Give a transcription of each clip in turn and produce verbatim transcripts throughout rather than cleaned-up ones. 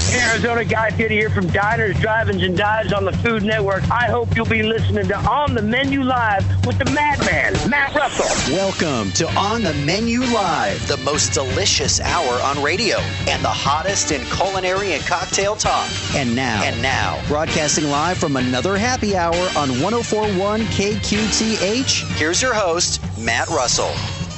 Arizona Guy Fieri here from Diners, Drive-Ins, and Dives on the Food Network. I hope you'll be listening to On the Menu Live with the Madman, Matt Russell. Welcome to On the Menu Live, the most delicious hour on radio and the hottest in culinary and cocktail talk. And now, and now, broadcasting live from another happy hour on one oh four point one K Q T H, here's your host, Matt Russell.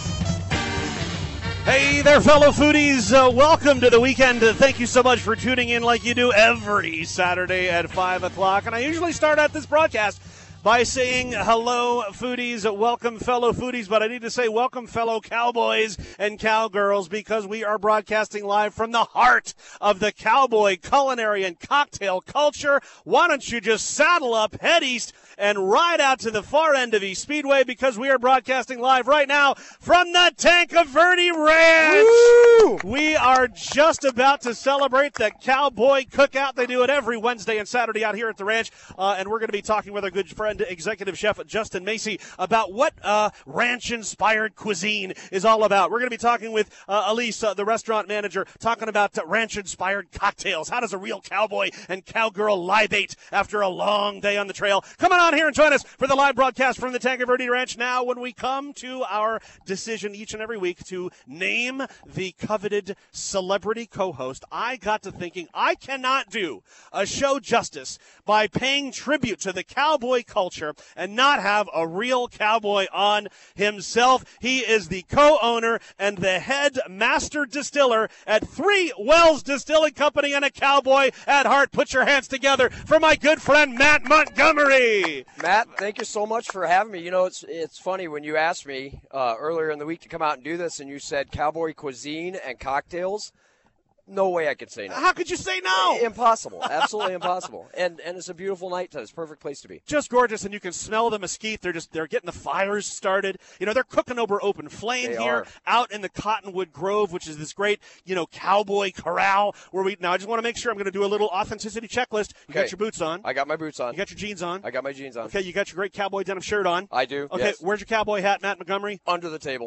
Hey there, fellow foodies. Uh, welcome to the weekend. Uh, thank you so much for tuning in like you do every Saturday at five o'clock. And I usually start out this broadcast by saying hello, foodies, welcome, fellow foodies, but I need to say welcome, fellow cowboys and cowgirls, because we are broadcasting live from the heart of the cowboy culinary and cocktail culture. Why don't you just saddle up, head east, and ride out to the far end of East Speedway, because we are broadcasting live right now from the Tanque Verde Ranch. Woo! We are just about to celebrate the Cowboy Cookout. They do it every Wednesday and Saturday out here at the ranch, uh, and we're going to be talking with our good friend, Executive Chef Justin Macy, about what uh, ranch-inspired cuisine is all about. We're going to be talking with uh, Elise, uh, the restaurant manager, talking about uh, ranch-inspired cocktails. How does a real cowboy and cowgirl libate after a long day on the trail? Come on here and join us for the live broadcast from the Tanque Verde Ranch. Now, when we come to our decision each and every week to name the coveted celebrity co-host, I got to thinking I cannot do a show justice by paying tribute to the cowboy culture and not have a real cowboy on himself. He is the co-owner and the head master distiller at Three Wells Distilling Company and a cowboy at heart. Put your hands together for my good friend Matt Montgomery. Matt, thank you so much for having me. You know, it's it's funny when you asked me uh, earlier in the week to come out and do this, and you said cowboy cuisine and cocktails. No way I could say no. How could you say no? Impossible. Absolutely impossible. And and it's a beautiful night. It's a perfect place to be. Just gorgeous, and you can smell the mesquite. They're just they're getting the fires started. You know, they're cooking over open flame They here are. out in the Cottonwood Grove, which is this great, you know, cowboy corral where we now I just want to make sure I'm going to do a little authenticity checklist. You Okay. got your boots on. I got my boots on. You got your jeans on. I got my jeans on. Okay, you got your great cowboy denim shirt on. I do. Okay, Yes. where's your cowboy hat, Matt Montgomery? Under the table.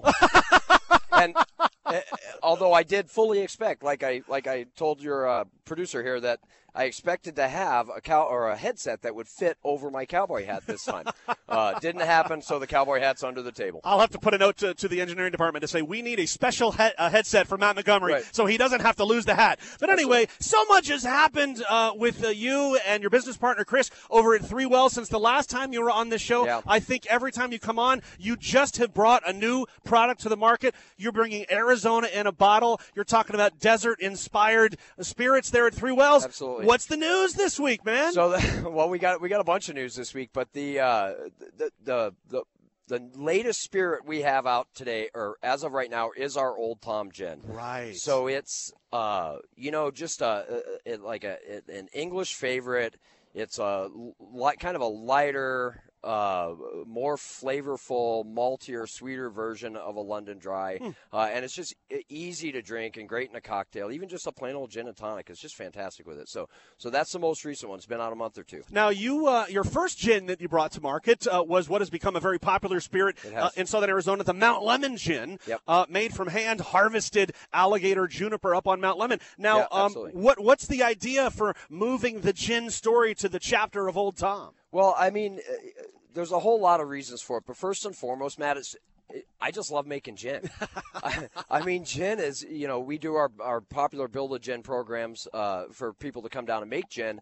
And uh, although I did fully expect, like I like I told your uh, producer here, that I expected to have a cow or a headset that would fit over my cowboy hat this time. Uh, didn't happen, so the cowboy hat's under the table. I'll have to put a note to, to the engineering department to say we need a special he- uh, headset for Matt Montgomery Right. so he doesn't have to lose the hat. But anyway, so much has happened uh, with uh, you and your business partner, Chris, over at Three Wells since the last time you were on this show. Yeah. I think every time you come on, you just have brought a new product to the market. You're bringing Arizona in a bottle. You're talking about desert-inspired spirits there at Three Wells. Absolutely. What's the news this week, man? So, the, well, we got we got a bunch of news this week, but the uh, the, the the the latest spirit we have out today, or as of right now, is our Old Tom Gin. Right. So it's uh, you know, just a, a, a like a an English favorite. It's a li- kind of a lighter, uh, more flavorful, maltier, sweeter version of a London Dry, Hmm. uh, and it's just e- easy to drink and great in a cocktail. Even just a plain old gin and tonic is just fantastic with it. So, so that's the most recent one. It's been out a month or two. Now, you, uh, your first gin that you brought to market uh, was what has become a very popular spirit It uh, has. in Southern Arizona, the Mount Lemon gin, Yep. uh, made from hand-harvested alligator juniper up on Mount Lemon. Now, Yeah, um, absolutely. what what's the idea for moving the gin story to the chapter of Old Tom? Well, I mean, uh, there's a whole lot of reasons for it, but first and foremost, Matt, it's I just love making gin. I, I mean, gin is, you know, we do our, our popular Build a Gin programs uh, for people to come down and make gin.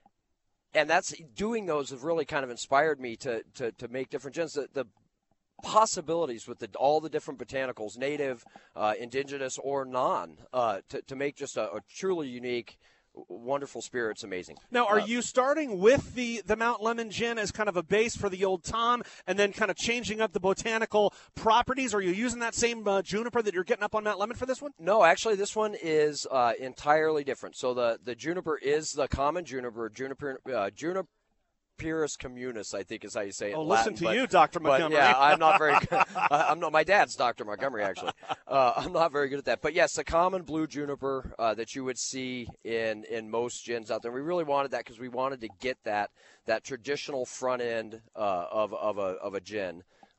And that's doing those have really kind of inspired me to, to, to make different gins. The, the possibilities with the, all the different botanicals, native, uh, indigenous, or non, uh, to, to make just a, a truly unique, wonderful spirit. It's amazing. Now, are Uh, you starting with the, the Mount Lemon gin as kind of a base for the Old Tom and then kind of changing up the botanical properties? Are you using that same uh, juniper that you're getting up on Mount Lemon for this one? No, actually, this one is uh, entirely different. So the, the juniper is the common juniper, juniper, uh, Juniperus communis, I think is how you say it. Oh, in listen Latin, to but- you, Doctor But Montgomery. yeah, I'm not very good. I'm not. My dad's Doctor Montgomery, actually. Uh, I'm not very good at that. But yes, the common blue juniper uh, that you would see in, in most gins out there. We really wanted that because we wanted to get that that traditional front end uh, of of a of a gin.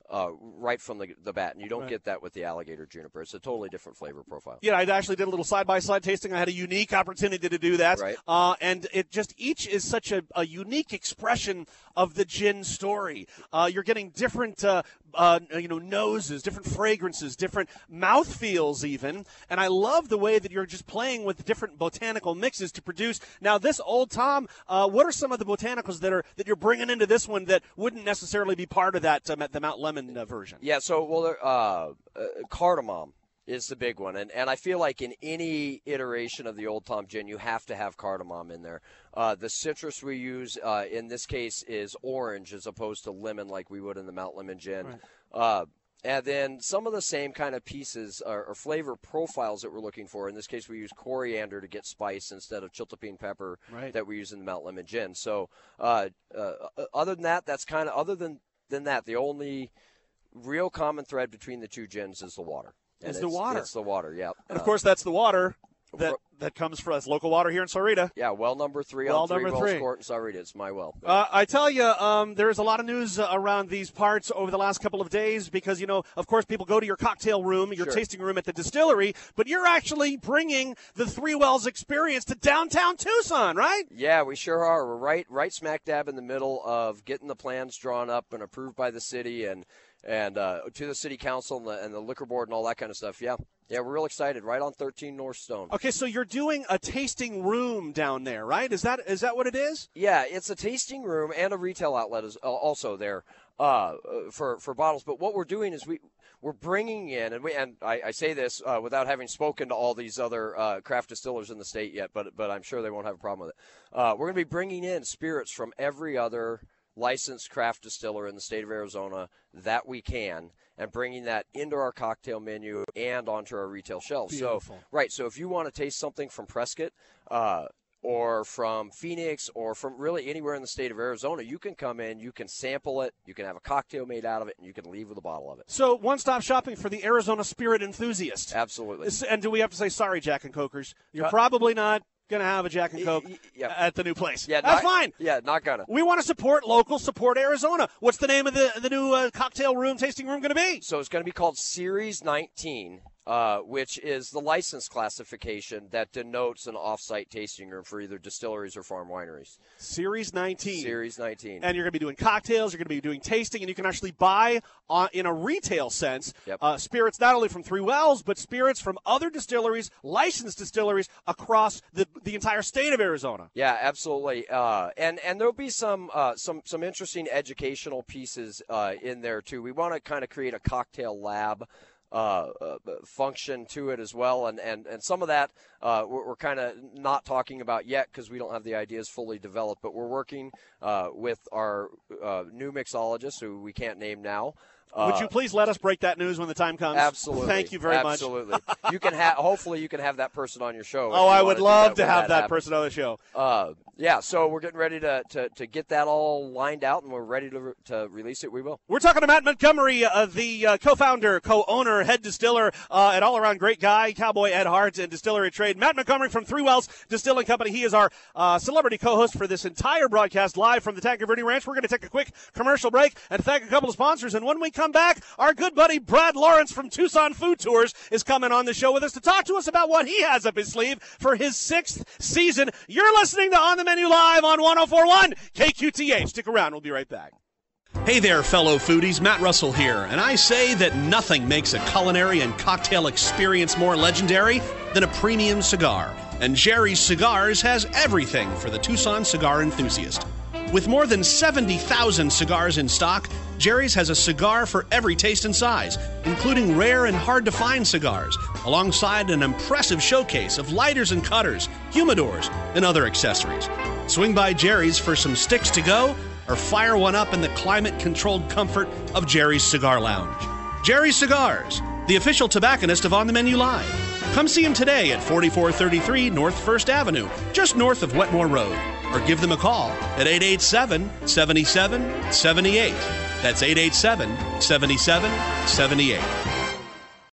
uh, right from the, the bat, and you don't Right. get that with the alligator juniper. It's a totally different flavor profile. Yeah, I actually did a little side-by-side tasting. I had a unique opportunity to do that. Right. Uh, and it just, each is such a, a unique expression of the gin story. Uh, you're getting different, uh, uh, you know, noses, different fragrances, different mouthfeels even. And I love the way that you're just playing with different botanical mixes to produce. Now, this Old Tom, uh, what are some of the botanicals that are that you're bringing into this one that wouldn't necessarily be part of that, um, the Mount Lemon uh, version? Yeah, so, well, uh, uh, cardamom is the big one. And, and I feel like in any iteration of the Old Tom Gin, you have to have cardamom in there. Uh, the citrus we use uh, in this case is orange as opposed to lemon like we would in the Mount Lemon Gin. Right. Uh, and then some of the same kind of pieces or, or flavor profiles that we're looking for. In this case, we use coriander to get spice instead of chiltepine pepper Right. that we use in the Mount Lemon Gin. So uh, uh, other than that, that's kind of other than, than that, the only real common thread between the two gins is the water. And Is the water. It's the water, yeah. And, of Uh, course, that's the water that, fro- that comes from us, local water here in Sahuarita. Yeah, well number three Well on three number Wells three. Court in Sahuarita. It's my well. Uh, I tell you, um, there's a lot of news uh, around these parts over the last couple of days because, you know, of course, people go to your cocktail room, your Sure. tasting room at the distillery, but you're actually bringing the Three Wells experience to downtown Tucson, right? Yeah, we sure are. We're right, right smack dab in the middle of getting the plans drawn up and approved by the city and and uh, to the city council and the, and the liquor board and all that kind of stuff. Yeah, yeah, we're real excited. Right on thirteen North Stone. Okay, so you're doing a tasting room down there, right? Is that is that what it is? Yeah, it's a tasting room and a retail outlet is also there uh, for for bottles. But what we're doing is we we're bringing in, and we and I, I say this uh, without having spoken to all these other uh, craft distillers in the state yet, but but I'm sure they won't have a problem with it. Uh, we're going to be bringing in spirits from every other licensed craft distiller in the state of Arizona that we can, and bringing that into our cocktail menu and onto our retail shelves. Beautiful. So, right. So if you want to taste something from Prescott, uh, or from Phoenix, or from really anywhere in the state of Arizona, you can come in, you can sample it, you can have a cocktail made out of it, and you can leave with a bottle of it. So one-stop shopping for the Arizona spirit enthusiast. Absolutely. Is- And do we have to say, sorry, Jack and Cokers, you're Uh, probably not going to have a Jack and y- Coke y- yeah. at the new place. Yeah, That's not- fine. Yeah, not gonna. We want to support local, support Arizona. What's the name of the the new uh, cocktail room, tasting room going to be? So it's going to be called Series nineteen, uh, which is the license classification that denotes an off-site tasting room for either distilleries or farm wineries. Series nineteen. Series nineteen. And you're going to be doing cocktails, you're going to be doing tasting, and you can actually buy, uh, in a retail sense, Yep. uh, spirits not only from Three Wells, but spirits from other distilleries, licensed distilleries across the the entire state of Arizona. Yeah, absolutely. Uh, and and there'll be some uh, some some interesting educational pieces uh, in there too. We want to kind of create a cocktail lab uh, uh, function to it as well, and and, and some of that uh, we're, we're kind of not talking about yet because we don't have the ideas fully developed. But we're working uh, with our uh, new mixologist, who we can't name now. Uh, Would you please let us break that news when the time comes? Absolutely. Thank you very absolutely. much. Absolutely. You can have. Hopefully, you can have that person on your show. if Oh, you I wanna would do love to when have that happens. person on the show. Uh, yeah, so we're getting ready to, to, to get that all lined out, and we're ready to, re- to release it. We will. We're talking to Matt Montgomery, uh, the uh, co-founder, co-owner, head distiller, uh, and all-around great guy, Cowboy Ed Hart, and Distillery Trade. Matt Montgomery from Three Wells Distilling Company. He is our uh, celebrity co-host for this entire broadcast live from the Tanque Verde Ranch. We're going to take a quick commercial break and thank a couple of sponsors. And when we come back, our good buddy Brad Lawrence from Tucson Food Tours is coming on the show with us to talk to us about what he has up his sleeve for his sixth season. You're listening to On the Menu Live on one oh four point one K Q T H. Stick around. We'll be right back. Hey there, fellow foodies. Matt Russell here, and I say that nothing makes a culinary and cocktail experience more legendary than a premium cigar. And Jerry's Cigars has everything for the Tucson cigar enthusiast. With more than seventy thousand cigars in stock, Jerry's has a cigar for every taste and size, including rare and hard-to-find cigars, alongside an impressive showcase of lighters and cutters, humidors, and other accessories. Swing by Jerry's for some sticks to go, or fire one up in the climate-controlled comfort of Jerry's Cigar Lounge. Jerry's Cigars, the official tobacconist of On the Menu Live. Come see him today at forty-four thirty-three North First Avenue, just north of Wetmore Road, or give them a call at eight eight seven, seven seven seven eight. That's eight eight seven, seven seven seven eight.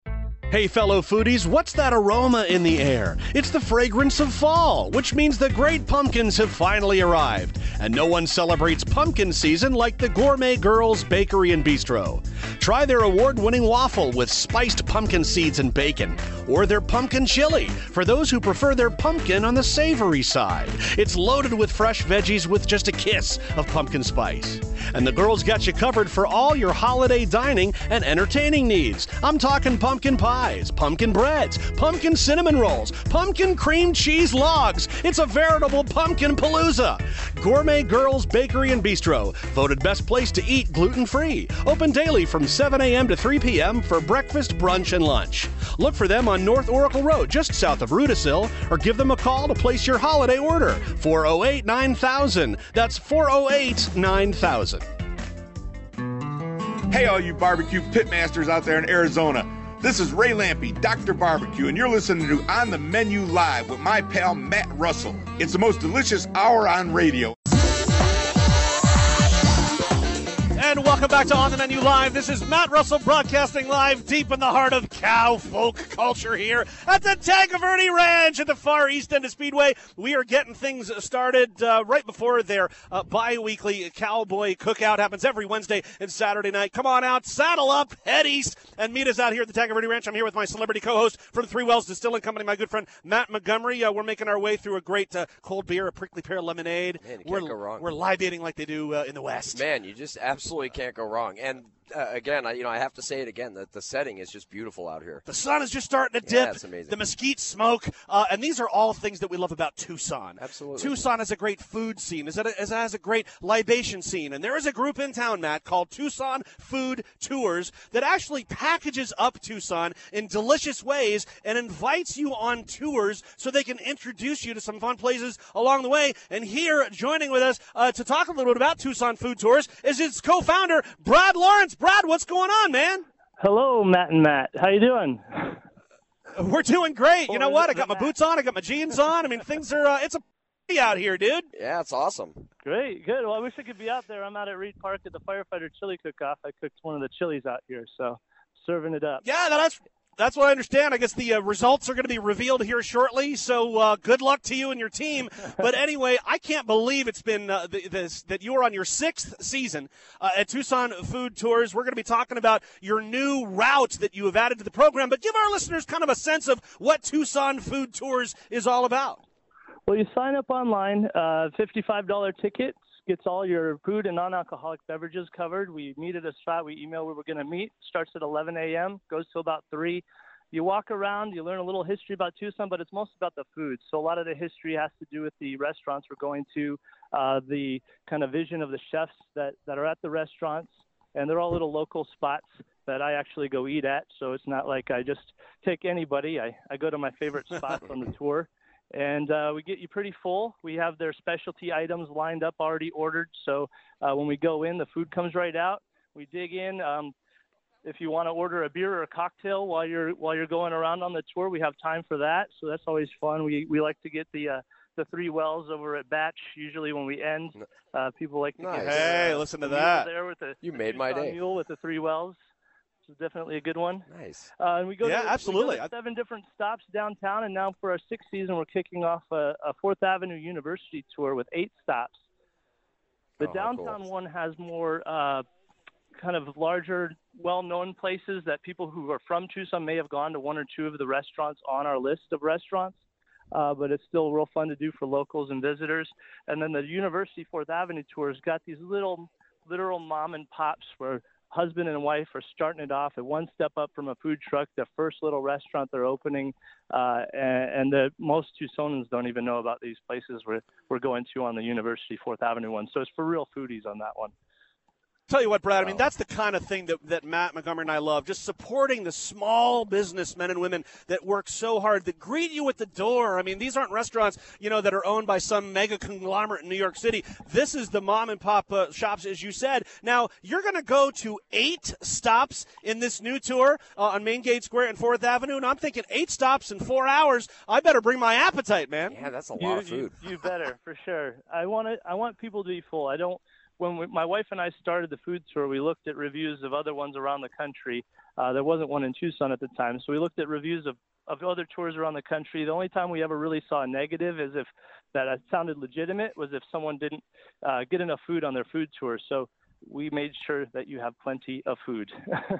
Hey, fellow foodies, what's that aroma in the air? It's the fragrance of fall, which means the great pumpkins have finally arrived. And no one celebrates pumpkin season like the Gourmet Girls Bakery and Bistro. Try their award-winning waffle with spiced pumpkin seeds and bacon, or their pumpkin chili for those who prefer their pumpkin on the savory side. It's loaded with fresh veggies with just a kiss of pumpkin spice. And the girls got you covered for all your holiday dining and entertaining needs. I'm talking pumpkin pies, pumpkin breads, pumpkin cinnamon rolls, pumpkin cream cheese logs. It's a veritable pumpkin palooza. Gourmet Girls Bakery and Bistro, voted best place to eat gluten-free. Open daily from seven a.m. to three p.m. for breakfast, brunch, and lunch. Look for them on North Oracle Road, just south of Rudisill, or give them a call to place your holiday order. four oh eight, nine thousand. That's four oh eight, nine thousand. Hey, all you barbecue pitmasters out there in Arizona. This is Ray Lampe, Doctor Barbecue, and you're listening to On the Menu Live with my pal Matt Russell. It's the most delicious hour on radio. And welcome back to On the Menu Live. This is Matt Russell broadcasting live deep in the heart of cow folk culture here at the Tanque Verde Ranch at the far east end of Speedway. We are getting things started uh, right before their uh, bi-weekly cowboy cookout. Happens every Wednesday and Saturday night. Come on out, saddle up, head east, and meet us out here at the Tanque Verde Ranch. I'm here with my celebrity co-host from Three Wells Distilling Company, my good friend Matt Montgomery. Uh, we're making our way through a great uh, cold beer, a prickly pear lemonade. Man, you can't we're, go wrong. We're libating like they do uh, in the West. Man, you just absolutely can't go wrong. And uh, again, I, you know, I have to say it again that the setting is just beautiful out here. The sun is just starting to dip. Yeah, it's amazing. The mesquite smoke, uh, and these are all things that we love about Tucson. Absolutely. Tucson has a great food scene. It has a great libation scene, and there is a group in town, Matt, called Tucson Food Tours that actually packages up Tucson in delicious ways and invites you on tours so they can introduce you to some fun places along the way. And here, joining with us uh, to talk a little bit about Tucson Food Tours is its co-founder, Brad Lawrence. Brad, what's going on, man? Hello, Matt and Matt. How you doing? We're doing great. You know what? I got my boots on. I got my jeans on. I mean, things are, uh, it's a party out here, dude. Yeah, it's awesome. Great, good. Well, I wish I could be out there. I'm out at Reed Park at the Firefighter Chili Cook-Off. I cooked one of the chilies out here, so serving it up. Yeah, that's that's what I understand. I guess the uh, results are going to be revealed here shortly, so uh, good luck to you and your team. But anyway, I can't believe it's been uh, th- this, that you are on your sixth season uh, at Tucson Food Tours. We're going to be talking about your new route that you have added to the program, but give our listeners kind of a sense of what Tucson Food Tours is all about. Well, you sign up online, uh, fifty-five dollars ticket. Gets all your food and non-alcoholic beverages covered. We meet at a spot. We email where we're going to meet. Starts at eleven a.m., goes till about three. You walk around, you learn a little history about Tucson, but it's most about the food. So a lot of the history has to do with the restaurants we're going to, uh, the kind of vision of the chefs that, that are at the restaurants, and they're all little local spots that I actually go eat at. So it's not like I just take anybody. I, I go to my favorite spots on the tour. And uh, we get you pretty full. We have their specialty items lined up, already ordered. So uh, when we go in, the food comes right out. We dig in. Um, if you want to order a beer or a cocktail while you're while you're going around on the tour, we have time for that. So that's always fun. We we like to get the uh, the Three Wells over at Batch. Usually when we end, uh, people like to nice. get Hey, uh, listen to the that. There with the, you the made my day. Mule with the Three Wells. Is definitely a good one. Nice. Uh, and we go Yeah, to, absolutely. We go to seven different stops downtown, and now for our sixth season, we're kicking off a, a Fourth Avenue University tour with eight stops. The Oh, downtown cool. one has more uh, kind of larger, well-known places that people who are from Tucson may have gone to one or two of the restaurants on our list of restaurants. Uh, but it's still real fun to do for locals and visitors. And then the University Fourth Avenue tour has got these little, literal mom and pops where husband and wife are starting it off at one step up from a food truck, the first little restaurant they're opening, uh, and, and the most Tucsonans don't even know about these places we're, we're going to on the University Fourth Avenue one. So it's for real foodies on that one. Tell you what, Brad, I mean, that's the kind of thing that, that Matt Montgomery and I love, just supporting the small business men and women that work so hard, that greet you at the door. I mean, these aren't restaurants, you know, that are owned by some mega conglomerate in New York City. This is the mom and pop uh, shops, as you said. Now, you're going to go to eight stops in this new tour uh, on Main Gate Square and Fourth Avenue, and I'm thinking eight stops in four hours. I better bring my appetite, man. Yeah, that's a lot You, of food. you, you better, for sure. I want to, I want people to be full. I don't when we, my wife and I started the food tour, we looked at reviews of other ones around the country. Uh, there wasn't one in Tucson at the time, so we looked at reviews of, of other tours around the country. The only time we ever really saw a negative is if that it sounded legitimate was if someone didn't uh, get enough food on their food tour. So we made sure that you have plenty of food.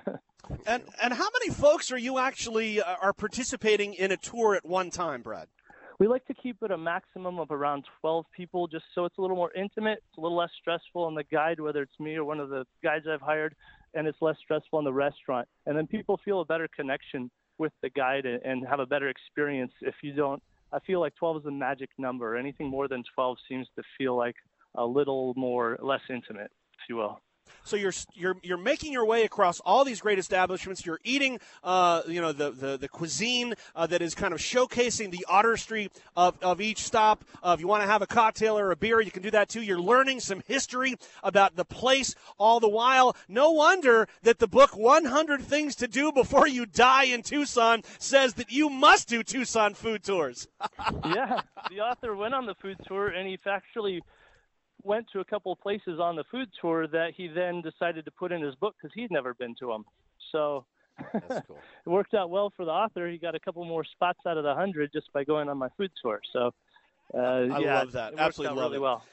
and and how many folks are you actually uh, are participating in a tour at one time, Brad? We like to keep it a maximum of around twelve people, just so it's a little more intimate. It's a little less stressful on the guide, whether it's me or one of the guides I've hired, and it's less stressful in the restaurant. And then people feel a better connection with the guide and have a better experience. If you don't, I feel like twelve is a magic number. Anything more than twelve seems to feel like a little more, less intimate, if you will. So you're you're you're making your way across all these great establishments. You're eating, uh, you know, the the, the cuisine uh, that is kind of showcasing the artistry of, of each stop. Uh, if you want to have a cocktail or a beer, you can do that too. You're learning some history about the place all the while. No wonder that the book one hundred Things to Do Before You Die in Tucson says that you must do Tucson food tours. Yeah, the author went on the food tour, and he actually went to a couple of places on the food tour that he then decided to put in his book because he'd never been to them. So That's cool. It worked out well for the author. He got a couple more spots out of the hundred just by going on my food tour. So uh, I yeah, love that. It Absolutely love really it. Well.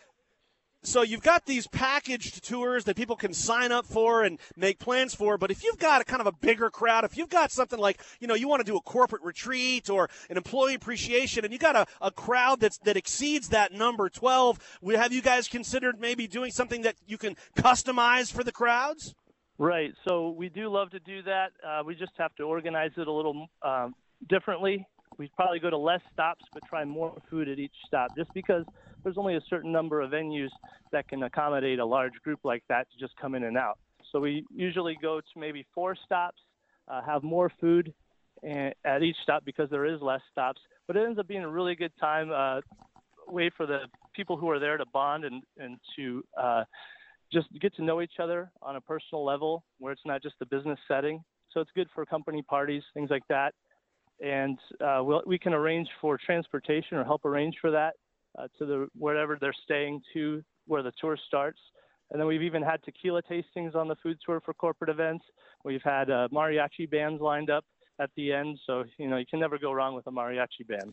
So you've got these packaged tours that people can sign up for and make plans for, but if you've got a kind of a bigger crowd, if you've got something like, you know, you want to do a corporate retreat or an employee appreciation, and you got a, a crowd that's that exceeds that number twelve, have you guys considered maybe doing something that you can customize for the crowds? Right. So we do love to do that. Uh, we just have to organize it a little um, differently. We'd probably go to less stops, but try more food at each stop, just because there's only a certain number of venues that can accommodate a large group like that to just come in and out. So we usually go to maybe four stops, uh, have more food at each stop because there is less stops. But it ends up being a really good time, uh, way for the people who are there to bond and, and to uh, just get to know each other on a personal level where it's not just a business setting. So it's good for company parties, things like that. And uh, we'll, we can arrange for transportation or help arrange for that uh, to the wherever they're staying to where the tour starts. And then we've even had tequila tastings on the food tour for corporate events. We've had uh, mariachi bands lined up at the end. So, you know, you can never go wrong with a mariachi band.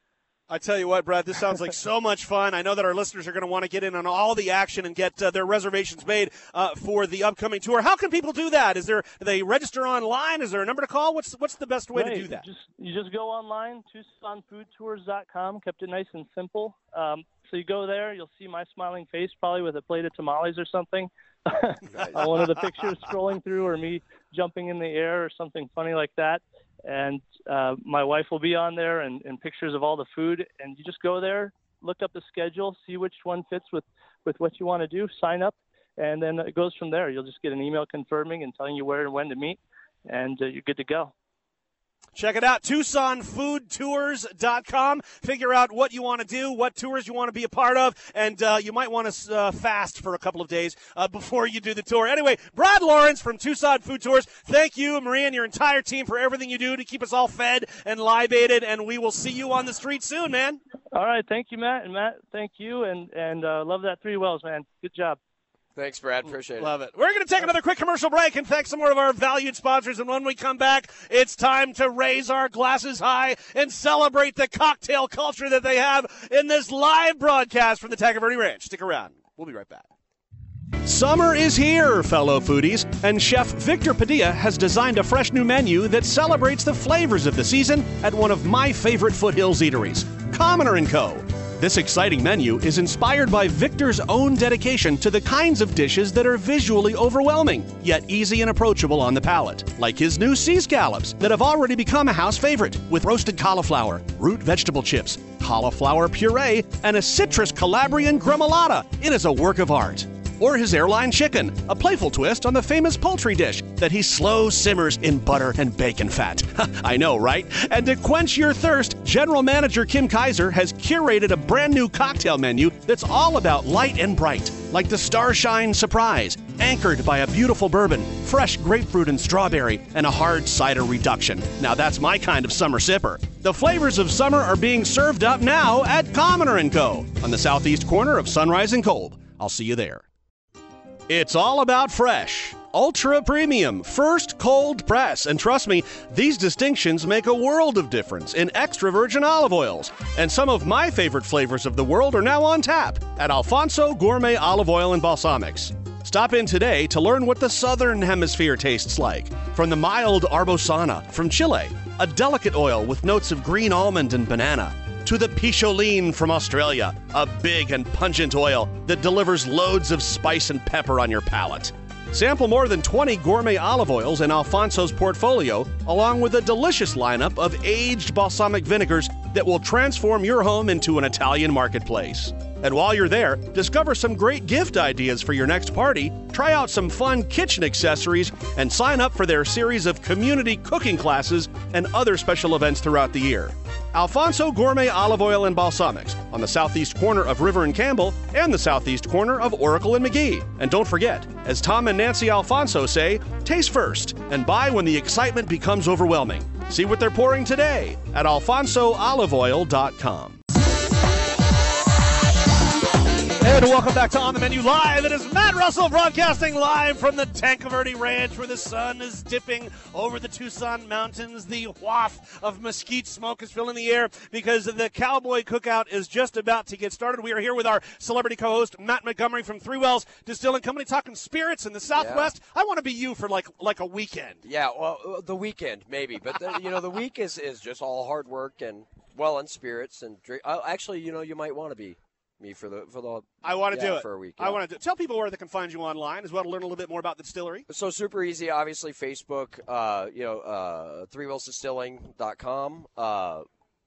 I tell you what, Brad, this sounds like so much fun. I know that our listeners are going to want to get in on all the action and get uh, their reservations made uh, for the upcoming tour. How can people do that? Is there do they register online? Is there a number to call? What's what's the best way right. to do that? Just, you just go online, Tucson Food Tours dot com. Kept it nice and simple. Um, so you go there, you'll see my smiling face probably with a plate of tamales or something. Nice. uh, one of the pictures scrolling through, or me jumping in the air or something funny like that. And uh, my wife will be on there and, and pictures of all the food. And you just go there, look up the schedule, see which one fits with, with what you want to do, sign up, and then it goes from there. You'll just get an email confirming and telling you where and when to meet, and uh, you're good to go. Check it out, Tucson Food Tours dot com. Figure out what you want to do, what tours you want to be a part of, and uh, you might want to uh, fast for a couple of days uh, before you do the tour. Anyway, Brad Lawrence from Tucson Food Tours, thank you, Maria, and your entire team for everything you do to keep us all fed and libated, and we will see you on the street soon, man. All right, thank you, Matt, and Matt, thank you, and, and uh, love that Three Wells, man. Good job. Thanks, Brad. Appreciate it. Love it. We're going to take another quick commercial break and thank some more of our valued sponsors. And when we come back, it's time to raise our glasses high and celebrate the cocktail culture that they have in this live broadcast from the Taggart Verde Ranch. Stick around. We'll be right back. Summer is here, fellow foodies, and Chef Victor Padilla has designed a fresh new menu that celebrates the flavors of the season at one of my favorite foothills eateries, Commoner and Co. This exciting menu is inspired by Victor's own dedication to the kinds of dishes that are visually overwhelming, yet easy and approachable on the palate, like his new sea scallops that have already become a house favorite, with roasted cauliflower, root vegetable chips, cauliflower puree, and a citrus Calabrian gremolata. It is a work of art. Or his airline chicken, a playful twist on the famous poultry dish that he slow simmers in butter and bacon fat. I know, right? And to quench your thirst, General Manager Kim Kaiser has curated a brand new cocktail menu that's all about light and bright, like the Starshine Surprise, anchored by a beautiful bourbon, fresh grapefruit and strawberry, and a hard cider reduction. Now that's my kind of summer sipper. The flavors of summer are being served up now at Commoner and Co. on the southeast corner of Sunrise and Kolb. I'll see you there. It's all about fresh, ultra premium, first cold press. And trust me, these distinctions make a world of difference in extra virgin olive oils. And some of my favorite flavors of the world are now on tap at Alfonso Gourmet Olive Oil and Balsamics. Stop in today to learn what the Southern Hemisphere tastes like. From the mild Arbosana from Chile, a delicate oil with notes of green almond and banana, to the Picholine from Australia, a big and pungent oil that delivers loads of spice and pepper on your palate. Sample more than twenty gourmet olive oils in Alfonso's portfolio, along with a delicious lineup of aged balsamic vinegars that will transform your home into an Italian marketplace. And while you're there, discover some great gift ideas for your next party, try out some fun kitchen accessories, and sign up for their series of community cooking classes and other special events throughout the year. Alfonso Gourmet Olive Oil and Balsamics on the southeast corner of River and Campbell and the southeast corner of Oracle and McGee. And don't forget, as Tom and Nancy Alfonso say, taste first and buy when the excitement becomes overwhelming. See what they're pouring today at alfonso olive oil dot com. And welcome back to On the Menu Live. It is Matt Russell broadcasting live from the Tanque Verde Ranch where the sun is dipping over the Tucson Mountains. The waft of mesquite smoke is filling the air because the Cowboy Cookout is just about to get started. We are here with our celebrity co-host, Matt Montgomery from Three Wells Distilling Company, talking spirits in the Southwest. Yeah. I want to be you for like like a weekend. Yeah, well, the weekend maybe. But, the, you know, the week is, is just all hard work and, well, and spirits. and drink. Uh, Actually, you know, you might want to be me for the for the I want to yeah, do it for a week. Yeah. I want to do, tell people where they can find you online as well to learn a little bit more about the distillery. So super easy, obviously Facebook, uh, you know, uh, three wells distilling dot com. Uh,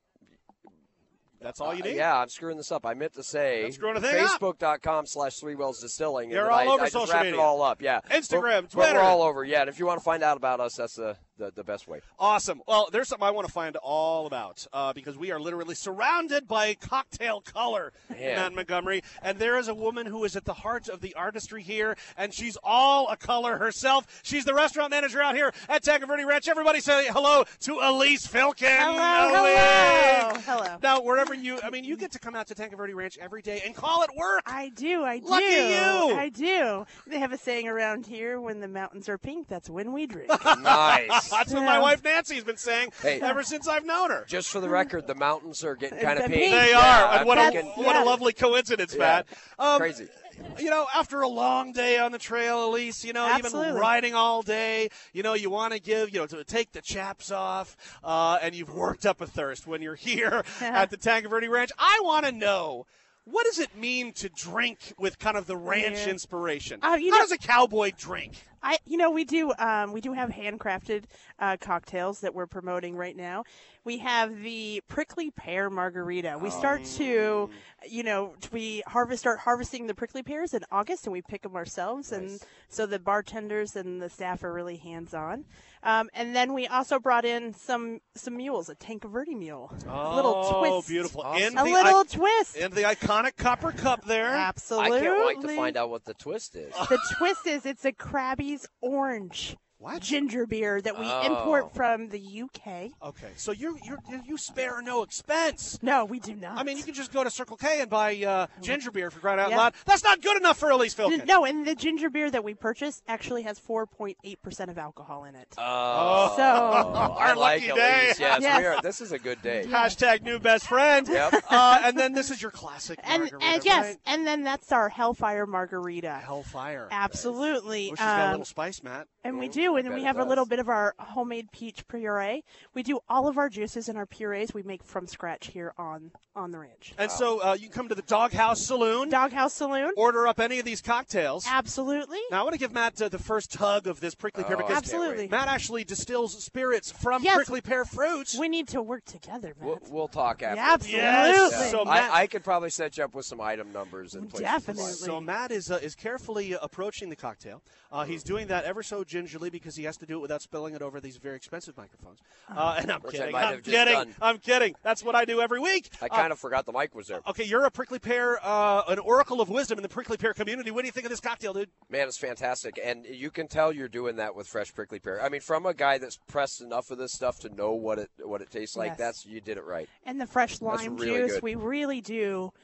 That's all you need. Uh, yeah, I'm screwing this up. I meant to say Facebook dot com slash Three Wells Distilling. You're all I, over I social just wrapped media. it all up. Yeah, Instagram, but, Twitter. But we're all over. Yeah, and if you want to find out about us, that's the the, the best way. Awesome. Well, there's something I want to find all about uh, because we are literally surrounded by cocktail color, Man. Matt Montgomery. And there is a woman who is at the heart of the artistry here, and she's all a color herself. She's the restaurant manager out here at Tanque Verde Ranch. Everybody say hello to Elise Filkin. Hello, Elise. hello. Hello. Now, wherever you, I mean, you get to come out to Tanque Verde Ranch every day and call it work. I do, I do. Lucky you. I do. They have a saying around here, when the mountains are pink, that's when we drink. Nice. That's what Yeah. my wife Nancy's been saying Hey. ever since I've known her. Just for the record, the mountains are getting kind of The pink. pink. They Yeah, are. I'm And what a, thinking- what a yeah. lovely coincidence, Yeah. Matt. Um, Crazy. You know, after a long day on the trail, Elise, you know, you've been Absolutely. riding all day. You know, you want to give, you know, to take the chaps off, uh, and you've worked up a thirst when you're here at the Tanque Verde Ranch. I want to know, what does it mean to drink with kind of the ranch Yeah. inspiration? Uh, you How know- does a cowboy drink? I, you know, we do, um, we do have handcrafted uh, cocktails that we're promoting right now. We have the prickly pear margarita. We start to, you know, we harvest, start harvesting the prickly pears in August, and we pick them ourselves, and so the bartenders and the staff are really hands-on. Um, and then we also brought in some some mules, a Tanque Verde mule, a little Oh, twist, beautiful. Awesome. In a the, little I- twist. in the iconic copper cup there. Absolutely. I can't wait to find out what the twist is. The twist is it's a Krabby's Orange What? ginger beer that we Oh. import from the U K. Okay, so you you you spare no expense. No, we do not. I mean, you can just go to Circle K and buy uh, ginger beer for crying out Yeah. loud. That's not good enough for Elise Filkin. No, and the ginger beer that we purchased actually has four point eight percent of alcohol in it. Oh, So- I Our like lucky day. Elise. Yes, Yes. we are. This is a good day. Hashtag new best friend. Yep. Uh, and then this is your classic and margarita, and yes, right? and then that's our Hellfire margarita. Hellfire. Absolutely. Oh, she's got a Um, little spice, Matt. and we do, and bet we it have a does. little bit of our homemade peach puree. We do all of our juices and our purees we make from scratch here on on the ranch. And so uh, you can come to the Doghouse Saloon, Doghouse Saloon. order up any of these cocktails. Absolutely. Now, I want to give Matt uh, the first hug of this prickly pear Oh, because Absolutely. Matt actually distills spirits from Yes. prickly pear fruits. We need to work together, Matt. We'll, we'll talk after. Yeah, absolutely. Yes. So Matt- I, I could probably set you up with some item numbers and places. Definitely. So Matt is uh, is carefully uh, approaching the cocktail. Uh, he's doing that ever so gingerly because he has to do it without spilling it over these very expensive microphones. Uh, and I'm Which I kidding. might I'm have just kidding. done. I'm kidding. That's what I do every week. I Uh, kind of forgot the mic was there. Okay, you're a prickly pear, uh, an oracle of wisdom in the prickly pear community. What do you think of this cocktail, dude? Man, it's fantastic, and you can tell you're doing that with fresh prickly pear. I mean, from a guy that's pressed enough of this stuff to know what it what it tastes like, Yes. that's you did it right. And the fresh lime really juice, good. we really do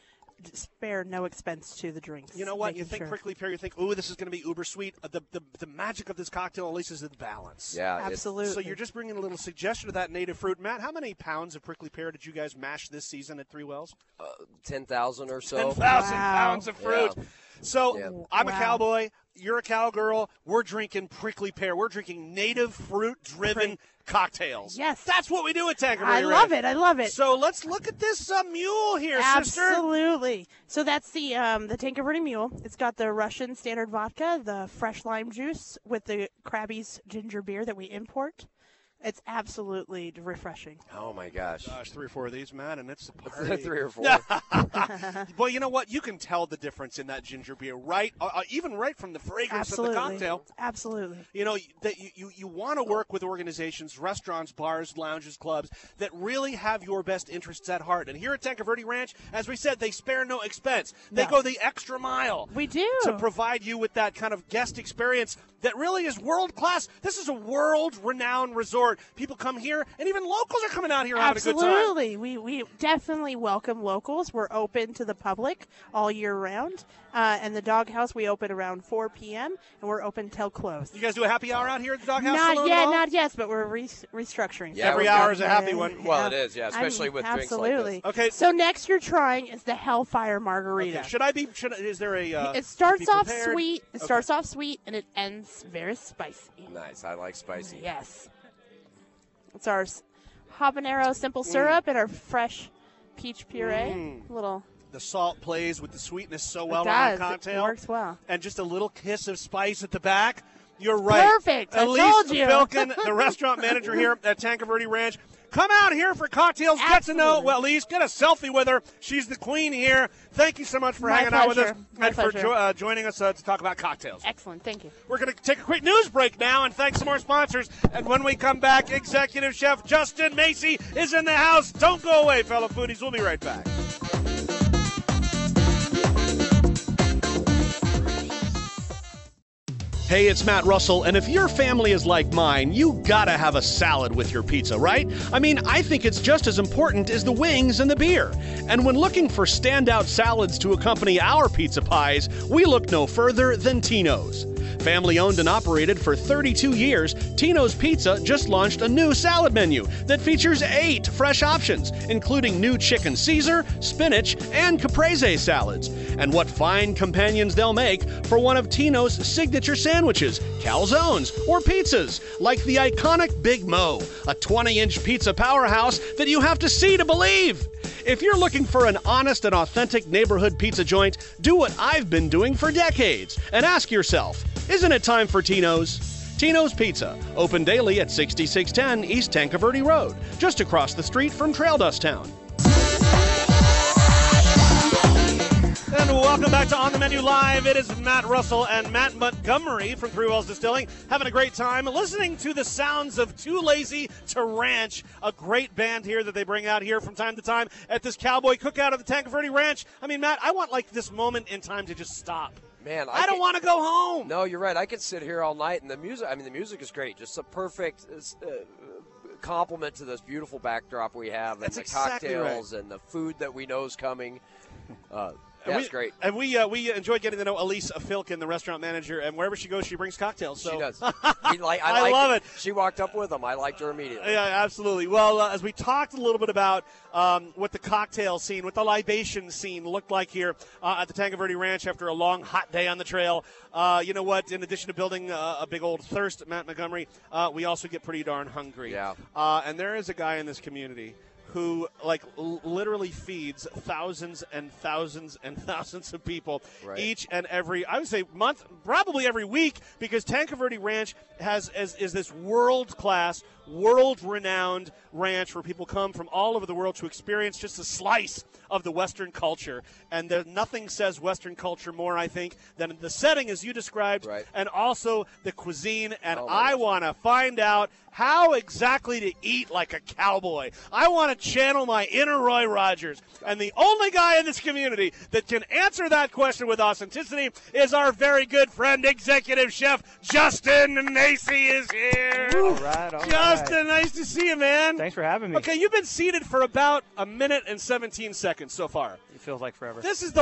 spare no expense to the drinks. You know what? You making think sure. prickly pear, you think, ooh, this is going to be uber sweet. Uh, The, the the magic of this cocktail, at least, is the balance. Yeah, it's- Absolutely. So you're just bringing a little suggestion of that native fruit. Matt, how many pounds of prickly pear did you guys mash this season at Three Wells? uh, ten thousand or so. ten thousand Wow. pounds of fruit. Yeah. So Yeah. I'm a Wow. cowboy. You're a cowgirl. We're drinking prickly pear. We're drinking native fruit-driven cocktails. Yes. That's what we do at Tanqueray I love Ranch. it. I love it. So let's look at this uh, mule here, sister. Absolutely. So that's the um, the Tanqueray Mule. It's got the Russian standard vodka, the fresh lime juice with the Krabby's ginger beer that we import. It's absolutely refreshing. Oh my gosh. Gosh, three or four of these, man, and it's a party. Three or four. Well, you know what? You can tell the difference in that ginger beer, right? Uh, uh, even right from the fragrance Absolutely. of the cocktail. Absolutely. You know, that you, you, you want to work with organizations, restaurants, bars, lounges, clubs that really have your best interests at heart. And here at Tanqueray Ranch, as we said, they spare no expense. They No. go the extra mile We do. to provide you with that kind of guest experience that really is world class. This is a world renowned resort. People come here, and even locals are coming out here having a good time. Absolutely. We we definitely welcome locals. We're open to the public all year round. Uh, and the Doghouse, we open around four p.m., and we're open till close. You guys do a happy hour out here at the Doghouse Not Saloon yet, at all? not yet, but we're re- restructuring. Yeah, Every we've hour got- is a happy one. Well, it is, yeah, especially I'm- with drinks like absolutely. this. Okay. So next you're trying is the Hellfire Margarita. Okay, Should I be? Should I, is there a? Uh, It starts be off prepared? sweet. It Okay. starts off sweet, and it ends very spicy. Nice. I like spicy. Yes. It's our s- habanero simple syrup and our fresh peach puree. Mm. Little. The salt plays with the sweetness so well it on does. that cocktail. It works well. And just a little kiss of spice at the back. You're right. Perfect. I Elise told you. Filkin, the restaurant manager here at Tanqueray Ranch. Come out here for cocktails. Get to know Absolutely. well, Elise. Get a selfie with her. She's the queen here. Thank you so much for My hanging out with us pleasure. My and for pleasure. jo- uh, joining us uh, to talk about cocktails. Excellent. Thank you. We're going to take a quick news break now and thank some more sponsors. And when we come back, Executive Chef Justin Macy is in the house. Don't go away, fellow foodies. We'll be right back. Hey, it's Matt Russell, and if your family is like mine, you gotta have a salad with your pizza, right? I mean, I think it's just as important as the wings and the beer. And when looking for standout salads to accompany our pizza pies, we look no further than Tino's. Family owned and operated for thirty-two years, Tino's Pizza just launched a new salad menu that features eight fresh options, including new chicken Caesar, spinach, and caprese salads. And what fine companions they'll make for one of Tino's signature sandwiches, calzones, or pizzas, like the iconic Big Mo, a twenty-inch pizza powerhouse that you have to see to believe. If you're looking for an honest and authentic neighborhood pizza joint, do what I've been doing for decades and ask yourself, isn't it time for Tino's? Tino's Pizza, open daily at sixty-six ten East Tanqueray Road, just across the street from Trail Dust Town. And welcome back to On the Menu Live. It is Matt Russell and Matt Montgomery from Three Wells Distilling having a great time listening to the sounds of Too Lazy to Ranch, a great band here that they bring out here from time to time at this cowboy cookout at the Tanqueray Ranch. I mean, Matt, I want like this moment in time to just stop. Man, I, I, don't could- want to go home. No, you're right. I could sit here all night, and the music. I mean, the music is great. Just a perfect uh, compliment to this beautiful backdrop we have, and That's the exactly cocktails and the food that we know is coming. Uh, And That's we, great. And we uh, we enjoyed getting to know Elise Filkin, the restaurant manager, and wherever she goes, she brings cocktails. So. She does. We like, I, I liked love it. She walked up with them. I liked her immediately. Yeah, absolutely. Well, uh, as we talked a little bit about um, what the cocktail scene, what the libation scene looked like here uh, at the Tanqueray Ranch after a long, hot day on the trail, uh, you know what? In addition to building uh, a big old thirst, Matt Montgomery, uh, we also get pretty darn hungry. Yeah. Uh, and there is a guy in this community who, like, l- literally feeds thousands and thousands and thousands of people Right. each and every, I would say, month, probably every week, because Tanqueray Ranch has is, is this world-class, world-renowned ranch where people come from all over the world to experience just a slice of the Western culture. And there, nothing says Western culture more, I think, than the setting as you described, Right. and also the cuisine. And Oh, my I gosh. want to find out how exactly to eat like a cowboy. I want to channel my inner Roy Rogers. And the only guy in this community that can answer that question with authenticity is our very good friend, Executive Chef Justin Macy is here. All right, all right. Justin, nice to see you, man. Thanks for having me. Okay, you've been seated for about a minute and seventeen seconds so far. It feels like forever. This is the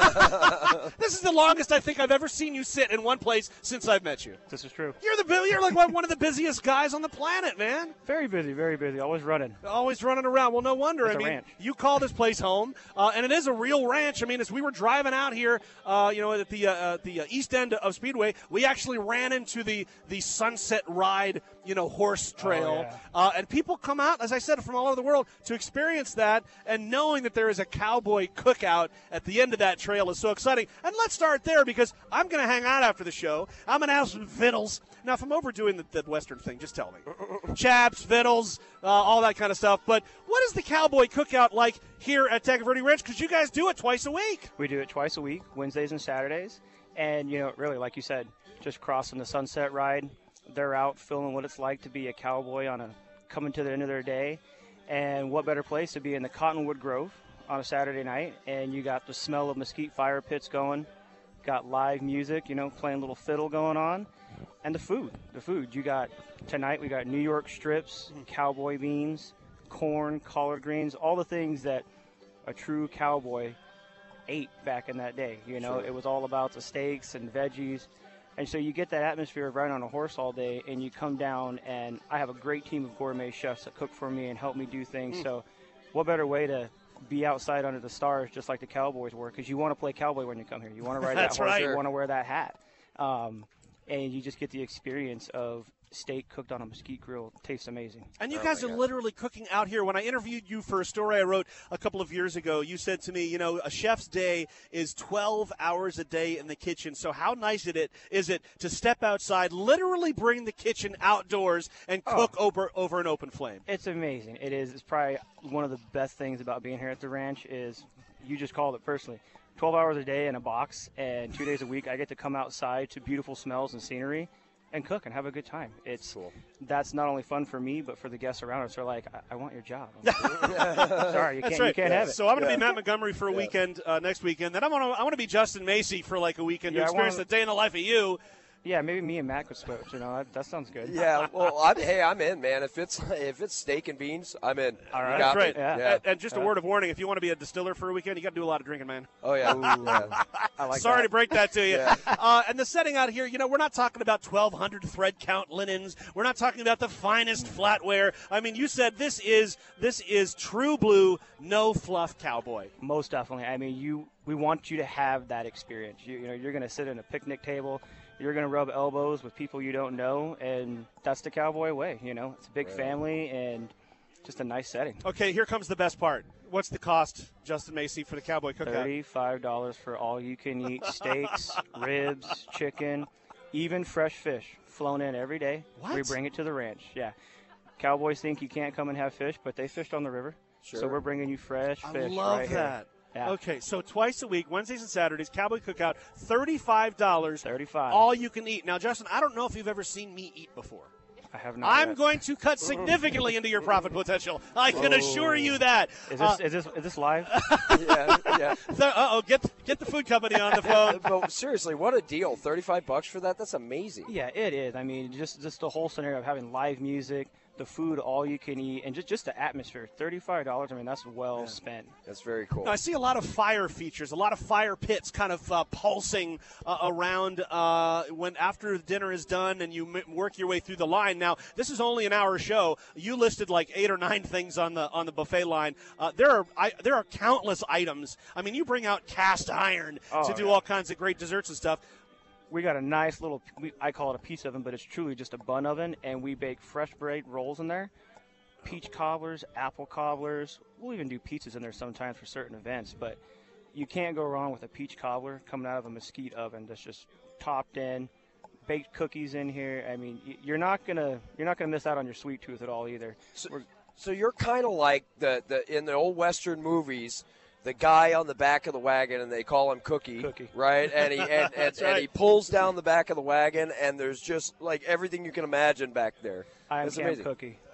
long- This is the longest I think I've ever seen you sit in one place since I've met you. This is true. You're the bu- you're like one of the busiest guys on the planet, man. Very busy, very busy. Always running. Always running around. Well, no wonder. It's I a mean, ranch. you call this place home, uh, and it is a real ranch. I mean, as we were driving out here, uh, you know, at the uh, the uh, east end of Speedway, we actually ran into the the Sunset Ride, you know, horse trail, Oh, yeah. uh, and people come out, as I said, from all over the world to experience that, and knowing that there is a cowboy cookout at the end of that trail is so exciting. And let's start there because I'm going to hang out after the show. I'm going to have some vittles. Now, if I'm overdoing the, the Western thing, just tell me. Chaps, vittles, uh, all that kind of stuff. But what is the cowboy cookout like here at Taco Verde Ranch? Because you guys do it twice a week. We do it twice a week, Wednesdays and Saturdays. And, you know, really, like you said, just crossing the Sunset Ride. They're out feeling what it's like to be a cowboy on a coming to the end of their day. And what better place to be in the Cottonwood Grove on a Saturday night. And you got the smell of mesquite fire pits going. Got live music, you know, playing a little fiddle going on. And the food, the food. You got, tonight we got New York strips, cowboy beans, corn, collard greens, all the things that a true cowboy ate back in that day. You know, Sure. it was all about the steaks and veggies. And so you get that atmosphere of riding on a horse all day, and you come down, and I have a great team of gourmet chefs that cook for me and help me do things. Mm. So what better way to be outside under the stars just like the Cowboys were? Because you want to play cowboy when you come here. You want to ride that That's horse. right. You want to wear that hat. Um, and you just get the experience of steak cooked on a mesquite grill. It tastes amazing. And you Oh, guys my are God. literally cooking out here. When I interviewed you for a story I wrote a couple of years ago, you said to me, you know, a chef's day is twelve hours a day in the kitchen. So how nice is it is it to step outside, literally bring the kitchen outdoors and Oh. cook over over an open flame? It's amazing. It is. It's probably one of the best things about being here at the ranch is you just called it personally. twelve hours a day in a box and two days a week, I get to come outside to beautiful smells and scenery and cook and have a good time. It's Cool. That's not only fun for me, but for the guests around us. They're like, I, I want your job. I'm like, sorry, you That's can't, right. you can't have it. So I'm going to Yeah. be Matt Montgomery for a weekend uh, next weekend. Then I'm going to I want to be Justin Macy for like a weekend Yeah, to I experience wanna- the day in the life of you. Yeah, maybe me and Matt could switch. You know, that, that sounds good. Yeah, well, I'm, hey, I'm in, man. If it's if it's steak and beans, I'm in. All right. You That's got me. right. Yeah. And, and just a Yeah. word of warning: if you want to be a distiller for a weekend, you got to do a lot of drinking, man. Oh yeah. yeah. I like Sorry that. to break that to you. Yeah. uh, and the setting out here, you know, we're not talking about twelve hundred thread count linens. We're not talking about the finest flatware. I mean, you said this is this is true blue, no fluff cowboy. Most definitely. I mean, you. We want you to have that experience. You, you know, you're going to sit at a picnic table. You're going to rub elbows with people you don't know, and that's the cowboy way. You know, it's a big Right. family and just a nice setting. Okay, here comes the best part. What's the cost, Justin Macy, for the cowboy cookout? Thirty-five dollars for all you can eat steaks, ribs, chicken, even fresh fish flown in every day. What? We bring it to the ranch. Yeah, cowboys think you can't come and have fish, but they fished on the river. So Sure. we're bringing you fresh I fish love right here. that. Yeah. Okay, so twice a week, Wednesdays and Saturdays, cowboy cookout, thirty-five dollars. Thirty-five. All you can eat. Now, Justin, I don't know if you've ever seen me eat before. I have not. I'm yet. going to cut significantly into your profit potential. I can assure you that. Is Uh, this is this is this live? yeah, yeah. Uh oh, get get the food company on the phone. But seriously, what a deal! Thirty-five bucks for that? That's amazing. Yeah, it is. I mean, just just the whole scenario of having live music, the food, all you can eat, and just, just the atmosphere. Thirty-five dollars. I mean, that's well spent. That's very cool. Now, I see a lot of fire features, a lot of fire pits kind of uh, pulsing uh, around uh, when after dinner is done and you m- work your way through the line. Now, this is only an hour show. You listed like eight or nine things on the on the buffet line. Uh, there are I, there are countless items. I mean, you bring out cast iron Oh, to do yeah. all kinds of great desserts and stuff. We got a nice little, we, I call it a pizza oven, but it's truly just a bun oven, and we bake fresh bread rolls in there, peach cobblers, apple cobblers. We'll even do pizzas in there sometimes for certain events, but you can't go wrong with a peach cobbler coming out of a mesquite oven that's just topped in, baked cookies in here. I mean, y- you're not gonna you're not gonna miss out on your sweet tooth at all either. So, We're- so you're kind of like the, the in the old Western movies, the guy on the back of the wagon, and they call him Cookie, Cookie. right? And he and, and, That's and he right. pulls down the back of the wagon, and there's just like everything you can imagine back there. I am That's Camp amazing. Cookie.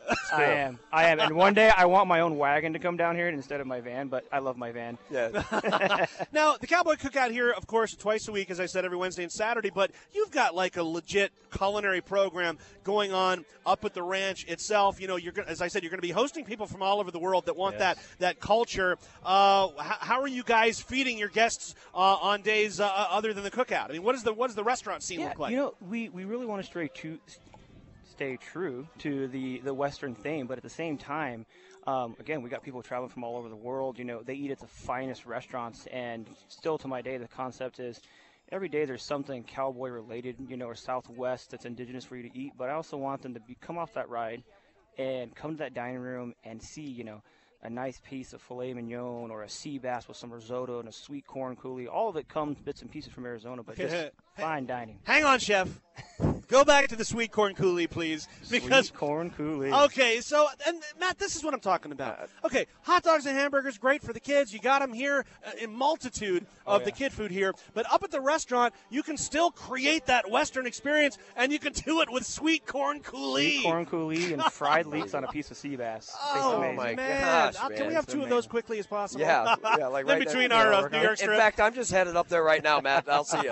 I am. I am. And one day I want my own wagon to come down here instead of my van, but I love my van. Yeah. Now, the Cowboy Cookout here, of course, twice a week, as I said, every Wednesday and Saturday, but you've got like a legit culinary program going on up at the ranch itself. You know, you're gonna, as I said, you're going to be hosting people from all over the world that want Yes. that that culture. Uh, how, how are you guys feeding your guests uh, on days uh, other than the cookout? I mean, what is the what does the restaurant scene Yeah, look like? you know, we, we really want to stray to stay true to the, the Western theme, but at the same time, um, again, we got people traveling from all over the world. You know, they eat at the finest restaurants, and still to my day, the concept is every day there's something cowboy related, you know, or Southwest that's indigenous for you to eat. But I also want them to be come off that ride and come to that dining room and see, you know, a nice piece of filet mignon or a sea bass with some risotto and a sweet corn coulis. All of it comes bits and pieces from Arizona, but just fine dining. Hang on, Chef. Go back to the sweet corn coulis, please. Because Sweet corn coulis. Okay, so, and Matt, this is what I'm talking about. Okay, hot dogs and hamburgers, great for the kids. You got them here uh, in multitude of Oh, the yeah. kid food here. But up at the restaurant, you can still create that Western experience, and you can do it with sweet corn coulis. Sweet corn coulis and fried leeks on a piece of sea bass. Tastes Oh, amazing. my man. gosh, Uh, Can man. we have It's two of those amazing. quickly as possible? Yeah, yeah, like In right between there. our Yeah, uh, we're New gonna- York In strip. fact, I'm just headed up there right now, Matt. I'll see you.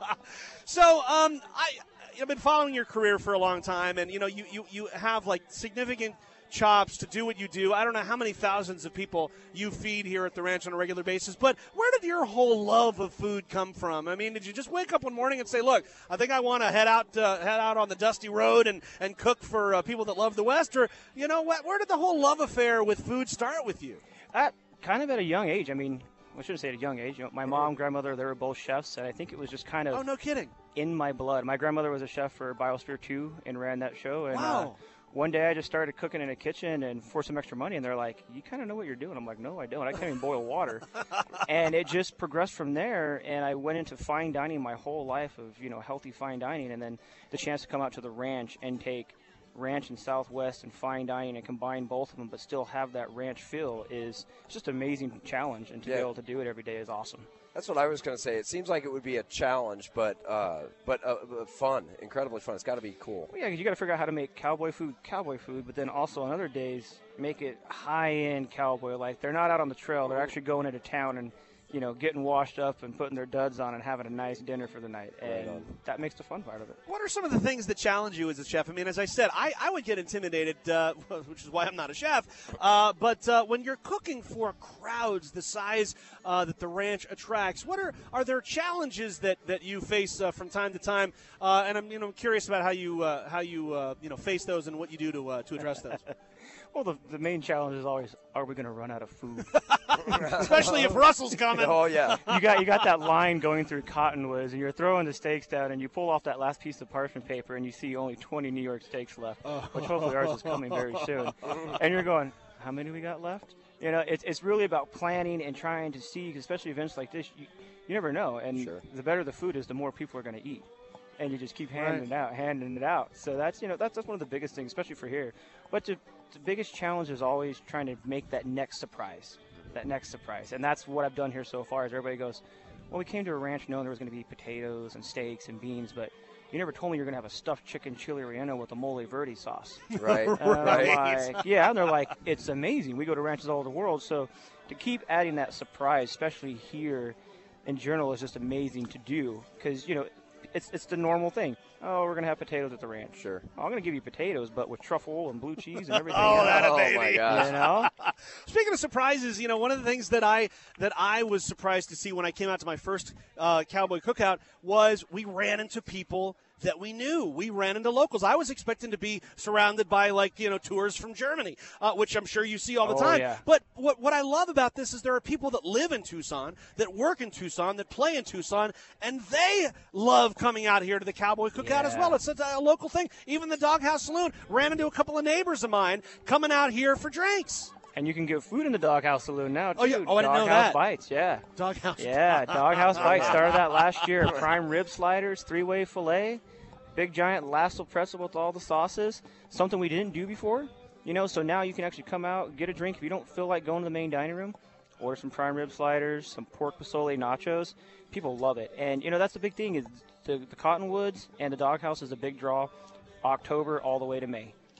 So, um, I, I've been following your career for a long time, and you know, you, you, you have like significant chops to do what you do. I don't know how many thousands of people you feed here at the ranch on a regular basis, but where did your whole love of food come from? I mean, did you just wake up one morning and say, "Look, I think I want to head out, uh, head out on the dusty road and and cook for uh, people that love the West," or you know, what? Where did the whole love affair with food start with you? At kind of at a young age. I mean, I shouldn't say at a young age. You know, my mom, grandmother, they were both chefs, and I think it was just kind of Oh, no kidding! in my blood. My grandmother was a chef for Biosphere two and ran that show. And Wow. uh, one day I just started cooking in a kitchen and for some extra money, and they're like, "You kind of know what you're doing." I'm like, "No, I don't. I can't even boil water." And it just progressed from there, and I went into fine dining my whole life of, you know, healthy fine dining, and then the chance to come out to the ranch and take ranch and Southwest and fine dining and combine both of them, but still have that ranch feel is just an amazing challenge, and to Yeah. be able to do it every day is awesome. That's what I was going to say. It seems like it would be a challenge, but uh, but uh, uh, fun, incredibly fun. It's got to be cool. Well, yeah, 'cause you got to figure out how to make cowboy food cowboy food, but then also on other days make it high-end cowboy. Like they're not out on the trail; they're actually going into town and, you know, getting washed up and putting their duds on and having a nice dinner for the night, and that makes the fun part of it. What are some of the things that challenge you as a chef? I mean, as I said, I, I would get intimidated, uh, which is why I'm not a chef. Uh, but uh, when you're cooking for crowds the size uh, that the ranch attracts, what are are there challenges that, that you face uh, from time to time? Uh, and I'm you know curious about how you uh, how you uh, you know face those and what you do to uh, to address those. Well, the, the main challenge is always, are we going to run out of food? Especially if Russell's coming. Oh yeah. you got you got that line going through Cottonwoods, and you're throwing the steaks down, and you pull off that last piece of parchment paper, and you see only twenty New York steaks left, which hopefully ours is coming very soon. And you're going, how many we got left? You know, it's it's really about planning and trying to see, especially events like this. You, you never know, and Sure. the better the food is, the more people are going to eat. And you just keep handing Right. it out, handing it out. So that's you know that's that's one of the biggest things, especially for here. But the, the biggest challenge is always trying to make that next surprise, that next surprise, and that's what I've done here so far. Is everybody goes, well, we came to a ranch knowing there was going to be potatoes and steaks and beans, but you never told me you're going to have a stuffed chicken chili relleno with a mole verde sauce. Right. And I'm right. like, yeah, and they're like, it's amazing. We go to ranches all over the world, so to keep adding that surprise, especially here in general, is just amazing to do because you know. It's it's the normal thing. Oh, we're going to have potatoes at the ranch. Sure. I'm going to give you potatoes, but with truffle and blue cheese and everything. Oh, else. that a Oh, baby. my gosh. You know? Speaking of surprises, you know, one of the things that I that I was surprised to see when I came out to my first uh, Cowboy Cookout was we ran into people that we knew. We ran into locals. I was expecting to be surrounded by, like, you know, tours from Germany, uh, which I'm sure you see all the Oh, time. yeah. But what, what I love about this is there are people that live in Tucson, that work in Tucson, that play in Tucson, and they love coming out here to the Cowboy Cookout as Yeah. well. It's a, a local thing. Even the Doghouse Saloon ran into a couple of neighbors of mine coming out here for drinks. And you can get food in the Doghouse Saloon now, too. Oh, yeah. Oh, I didn't know Doghouse that. Bites, yeah. Doghouse. Yeah, Doghouse Bites started that last year. Prime rib sliders, three-way filet, big giant lasso pretzel with all the sauces, something we didn't do before. You know, so now you can actually come out, get a drink. If you don't feel like going to the main dining room, order some prime rib sliders, some pork pozole nachos. People love it. And, you know, that's the big thing is the, the Cottonwoods and the Doghouse is a big draw October all the way to May.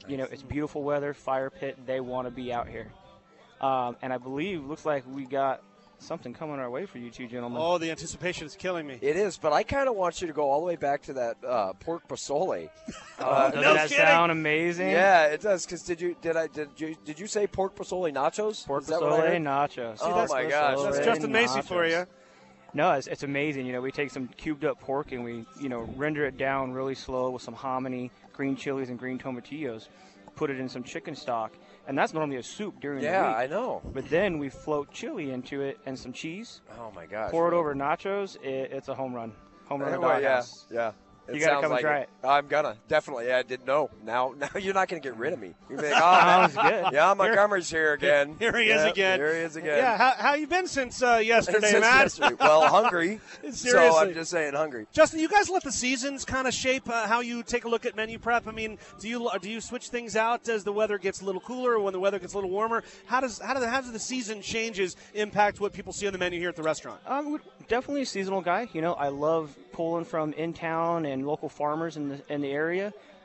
You know, it's beautiful weather, fire pit. They want to be out here. Um, and I believe, looks like we got something coming our way for you two gentlemen. Oh, the anticipation is killing me. It is, but I kind of want you to go all the way back to that uh, pork pasole. Uh, Uh, doesn't no that kidding. sound amazing? yeah, it does. Because did you did I did you did you say pork pasole nachos? Pork Is that what I pasole heard? nachos. Oh, that's- my gosh. That's Pasole Justin Macy nachos. for you. No, it's, it's amazing. You know, we take some cubed up pork and we, you know, render it down really slow with some hominy, green chilies, and green tomatillos. Put it in some chicken stock, and that's normally a soup during Yeah, the week. I know. But then we float chili into it and some cheese. Oh my gosh. Pour it over nachos. It, it's a home run. Home run. Oh, of well, yeah, doghouse. yeah. It You gotta sounds come and like try it. I'm gonna definitely. Yeah, I didn't know. Now, now you're not gonna get rid of me. You're gonna be like, oh, Sounds good. yeah, Montgomery's here again. Here he is Yep, again. Here he is again. Yeah, how, how you been since uh, yesterday, Since Matt? yesterday. Well, hungry. So Seriously. I'm just saying, hungry. Justin, you guys let the seasons kind of shape uh, how you take a look at menu prep. I mean, do you do you switch things out as the weather gets a little cooler or when the weather gets a little warmer? How does how do the, how does the season changes impact what people see on the menu here at the restaurant? Um, we're definitely a seasonal guy. You know, I love pulling from in town and local farmers in the in the area.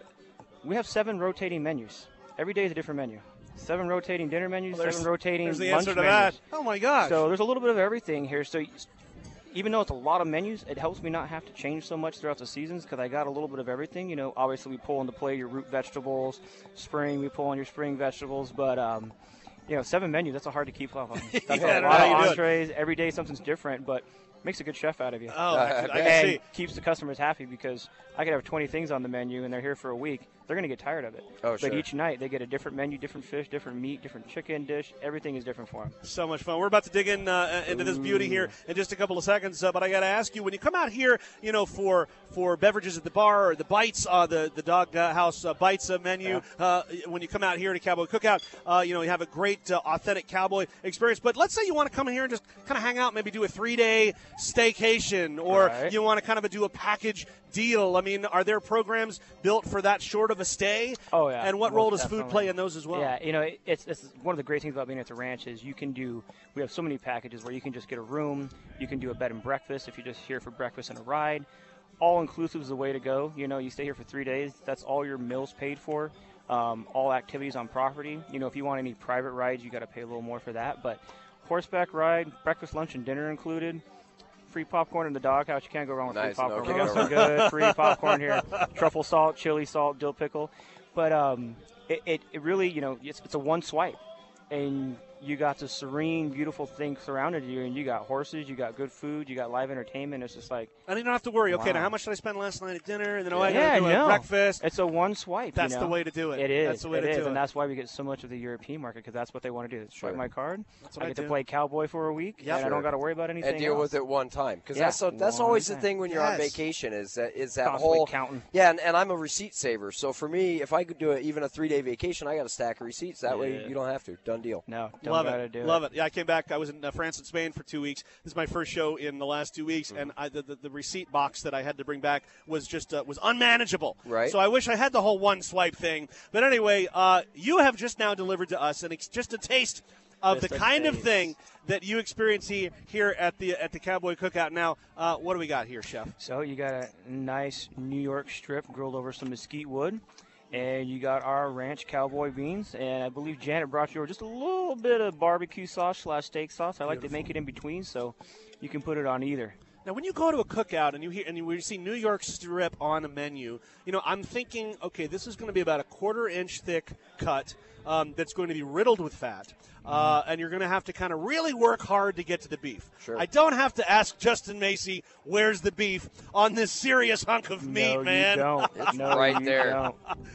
We have seven rotating menus. Every day is a different menu. Seven rotating dinner menus, Well, there's- seven rotating There's the lunch answer to menus. that. Oh my gosh! So there's a little bit of everything here. So even though it's a lot of menus, it helps me not have to change so much throughout the seasons because I got a little bit of everything. You know, obviously we pull into play your root vegetables. Spring, we pull on your spring vegetables. But, um, you know, seven menus, that's a hard to keep up on. That's Yeah, I a don't know lot how of you do it. entrees. Every day something's different, but makes a good chef out of you. oh, I, can- I can and see. keeps the customers happy because I could have twenty things on the menu and they're here for a week. They're going to get tired of it. Oh, but sure. each night they get a different menu, different fish, different meat, different chicken dish. Everything is different for them. So much fun. We're about to dig in uh, into this beauty here in just a couple of seconds, uh, but I got to ask you, when you come out here, you know, for for beverages at the bar or the bites, uh, the the Dog uh, House uh, bites uh, menu, uh, when you come out here to Cowboy Cookout, uh, you know, you have a great uh, authentic cowboy experience. But let's say you want to come in here and just kind of hang out, maybe do a three day staycation, or Right. you want to kind of do a package deal. I mean, are there programs built for that short of a stay? Oh, yeah. And what Most role does food definitely. play in those as well? Yeah, you know, it- it's, it's one of the great things about being at the ranch is you can do, we have so many packages where you can just get a room, you can do a bed and breakfast if you're just here for breakfast and a ride. All inclusive is the way to go. You know, you stay here for three days, that's all your meals paid for, um, all activities on property. You know, if you want any private rides, you got to pay a little more for that. But horseback ride, breakfast, lunch, and dinner included. Free popcorn in the doghouse. You can't go wrong with Nice, free no popcorn. we kidding. got some good free popcorn here. Truffle salt, chili salt, dill pickle. But um, it, it, it really, you know, it's, it's a one swipe. And you got this serene, beautiful thing surrounded you, and you got horses, you got good food, you got live entertainment. It's just like, And you don't have to worry. Okay, Wow. now how much did I spend last night at dinner? And then oh, I yeah, got to do no. a breakfast. It's a one swipe. That's you the know? way to do it. It is. That's the way it to is, do and it. that's why we get so much of the European market because that's what they want to do. Swipe Sure. my card. That's what I I get do. to play cowboy for a week, Yep. and I Sure. don't got to worry about anything And deal else. with it one time, because Yeah, that's so, that's one always the time. thing when you're on Yes. vacation is that is that Constantly whole counting. yeah. And, and I'm a receipt saver, so for me, if I could do it, even a three day vacation, I got a stack of receipts. That way, Yeah. you don't have to. Done deal. No, don't Love gotta it. do Love it. Yeah, I came back. I was in uh, France and Spain for two weeks. This is my first show in the last two weeks, Mm-hmm. and I, the, the, the receipt box that I had to bring back was just uh, was unmanageable. Right. So I wish I had the whole one swipe thing. But anyway, uh, you have just now delivered to us, and it's just a taste of Just the a kind of taste. thing that you experience here, here at the at the Cowboy Cookout. Now, uh, what do we got here, Chef? So you got a nice New York strip grilled over some mesquite wood, and you got our ranch cowboy beans, and I believe Janet brought you over just a little bit of barbecue sauce slash steak sauce. I like to make it in between, so you can put it on either. Now, when you go to a cookout and you hear and you see New York strip on a menu, you know, I'm thinking, okay, this is going to be about a quarter inch thick cut um, that's going to be riddled with fat, uh, and you're going to have to kind of really work hard to get to the beef. Sure. I don't have to ask Justin Macy, where's the beef on this serious hunk of meat, no, man. you don't. It's no, right you there. don't.